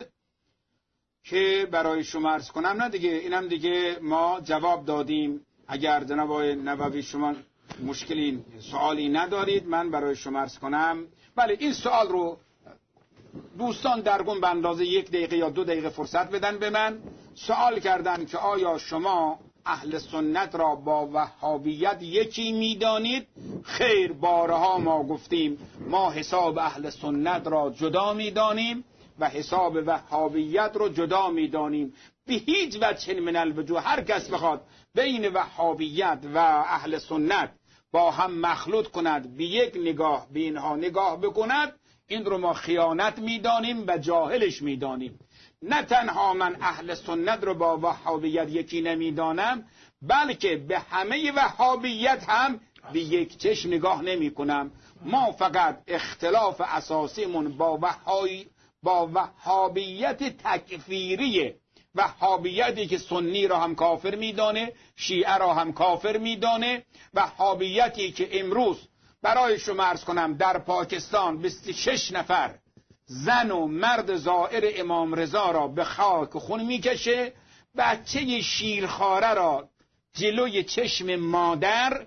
که برای شما عرض کنم. نه دیگه اینم دیگه ما جواب دادیم. اگر جناب آقای نووی شما مشکلی سوالی ندارید من برای شما عرض کنم. بله این سوال رو دوستان درگون به اندازه یک دقیقه یا دو دقیقه فرصت بدن به من. سوال کردن که آیا شما اهل سنت را با وهابیت یکی میدانید؟ خیر، بارها ما گفتیم ما حساب اهل سنت را جدا میدانیم و حساب وهابیت را جدا میدانیم. به هیچ وجه من الوجوه هر کس بخواد بین وهابیت و اهل سنت با هم مخلوط کند، به یک نگاه به اینها نگاه بکند، این رو ما خیانت میدانیم و جاهلش میدانیم. نه تنها من اهل سنت رو با وهابیت یکی نمیدانم، بلکه به همه وهابیت هم به یک چشم نگاه نمی کنم. ما فقط اختلاف اساسیمون با وهابی با وهابیت تکفیریه. وهابیتی که سنی را هم کافر میدانه، شیعه را هم کافر میدانه. وهابیتی که امروز برای شما عرض کنم در پاکستان بیست و شش نفر زن و مرد زائر امام رضا را به خاک خون میکشه، بچه شیرخواره را جلوی چشم مادر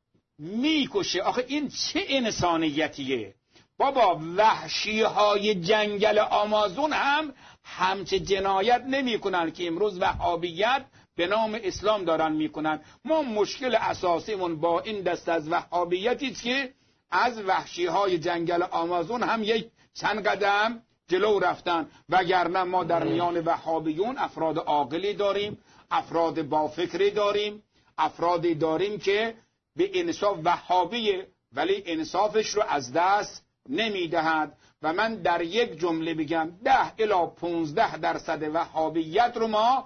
میکشه. آخه این چه انسانیتیه؟ بابا وحشی های جنگل آمازون هم همچه جنایت نمی کنن که امروز وهابیت به نام اسلام دارن میکنن. ما مشکل اساسیمون با این دست از وهابیتی است که از وحشی های جنگل آمازون هم یک چند قدم جلو رفتن. وگرنه ما در میان وهابیون افراد عاقلی داریم، افراد با فکری داریم، افرادی داریم که به انصاف وهابیه ولی انصافش رو از دست نمیدهد. و من در یک جمله بگم ده الی پونزده درصد وهابیت رو ما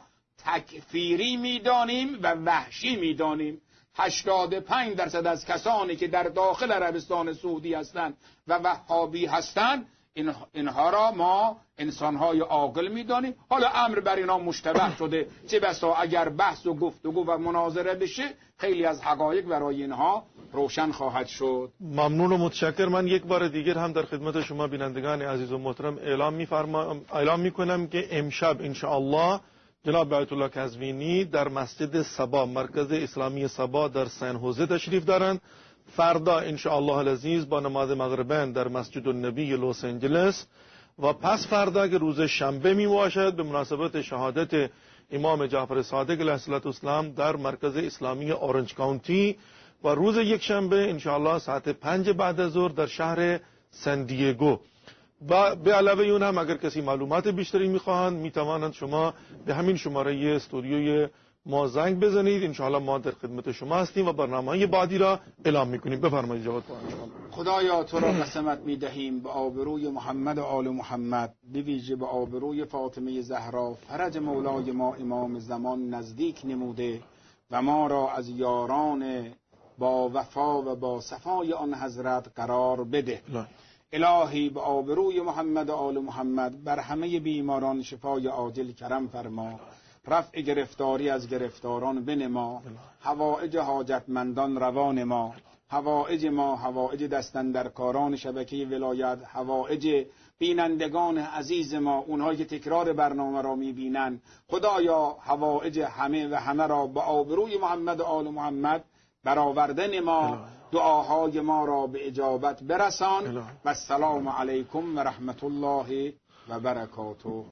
تکفیری میدانیم و وحشی میدانیم. هشتاد و پنج درصد از کسانی که در داخل عربستان سعودی هستند و وهابی هستند اینها را ما انسانهای عاقل میدانیم. حالا امر بر اینا مشتبه شده، چه بسا اگر بحث و گفتگو و مناظره بشه خیلی از حقایق برای اینها روشن خواهد شد. ممنون و متشکر. من یک بار دیگر هم در خدمت شما بینندگان عزیز و محترم اعلام می‌فرمام اعلام می‌کنم که امشب ان شاء الله جناب آیت الله کاظمی در مسجد صبا، مرکز اسلامی صبا در سن حوزه تشریف دارند. فردا ان شاء الله العزیز با نماز مغربین در مسجد النبی لس آنجلس و پس فردا که روز شنبه می باشد به مناسبت شهادت امام جعفر صادق علیه السلام در مرکز اسلامی اورنج کانتی و روز یک شنبه ان شاء الله ساعت پنج بعد از ظهر در شهر سن دیگو. و به علاوه اون هم اگر کسی معلومات بیشتری میخواهند میتوانند شما به همین شماره استودیوی ما زنگ بزنید. انشاءالله ما در خدمت شما هستیم و برنامه‌های بعدی را اعلام میکنیم. بفرمایید جواد خان. خدایا تو را قسمت میدهیم به آبروی محمد و آل محمد، به ویژه به آبروی فاطمه زهرا فرج مولای ما امام زمان نزدیک نموده و ما را از یاران با وفا و با صفای آن حضرت قرار بده. الهی به آبروی محمد و آل محمد بر همه بیماران شفای عاجل کرم فرما، رفع گرفتاری از گرفتاران بنما، حوائج حاجتمندان روان ما، حوائج ما، حوائج دستاندرکاران شبکه ولایت، حوائج بینندگان عزیز ما، اونهایی که تکرار برنامه را میبینن، خدایا حوائج همه و همه را به آبروی محمد و آل محمد برآوردن ما، دعاهای ما را به اجابت برسان. و السلام علیکم و رحمت الله و برکاته.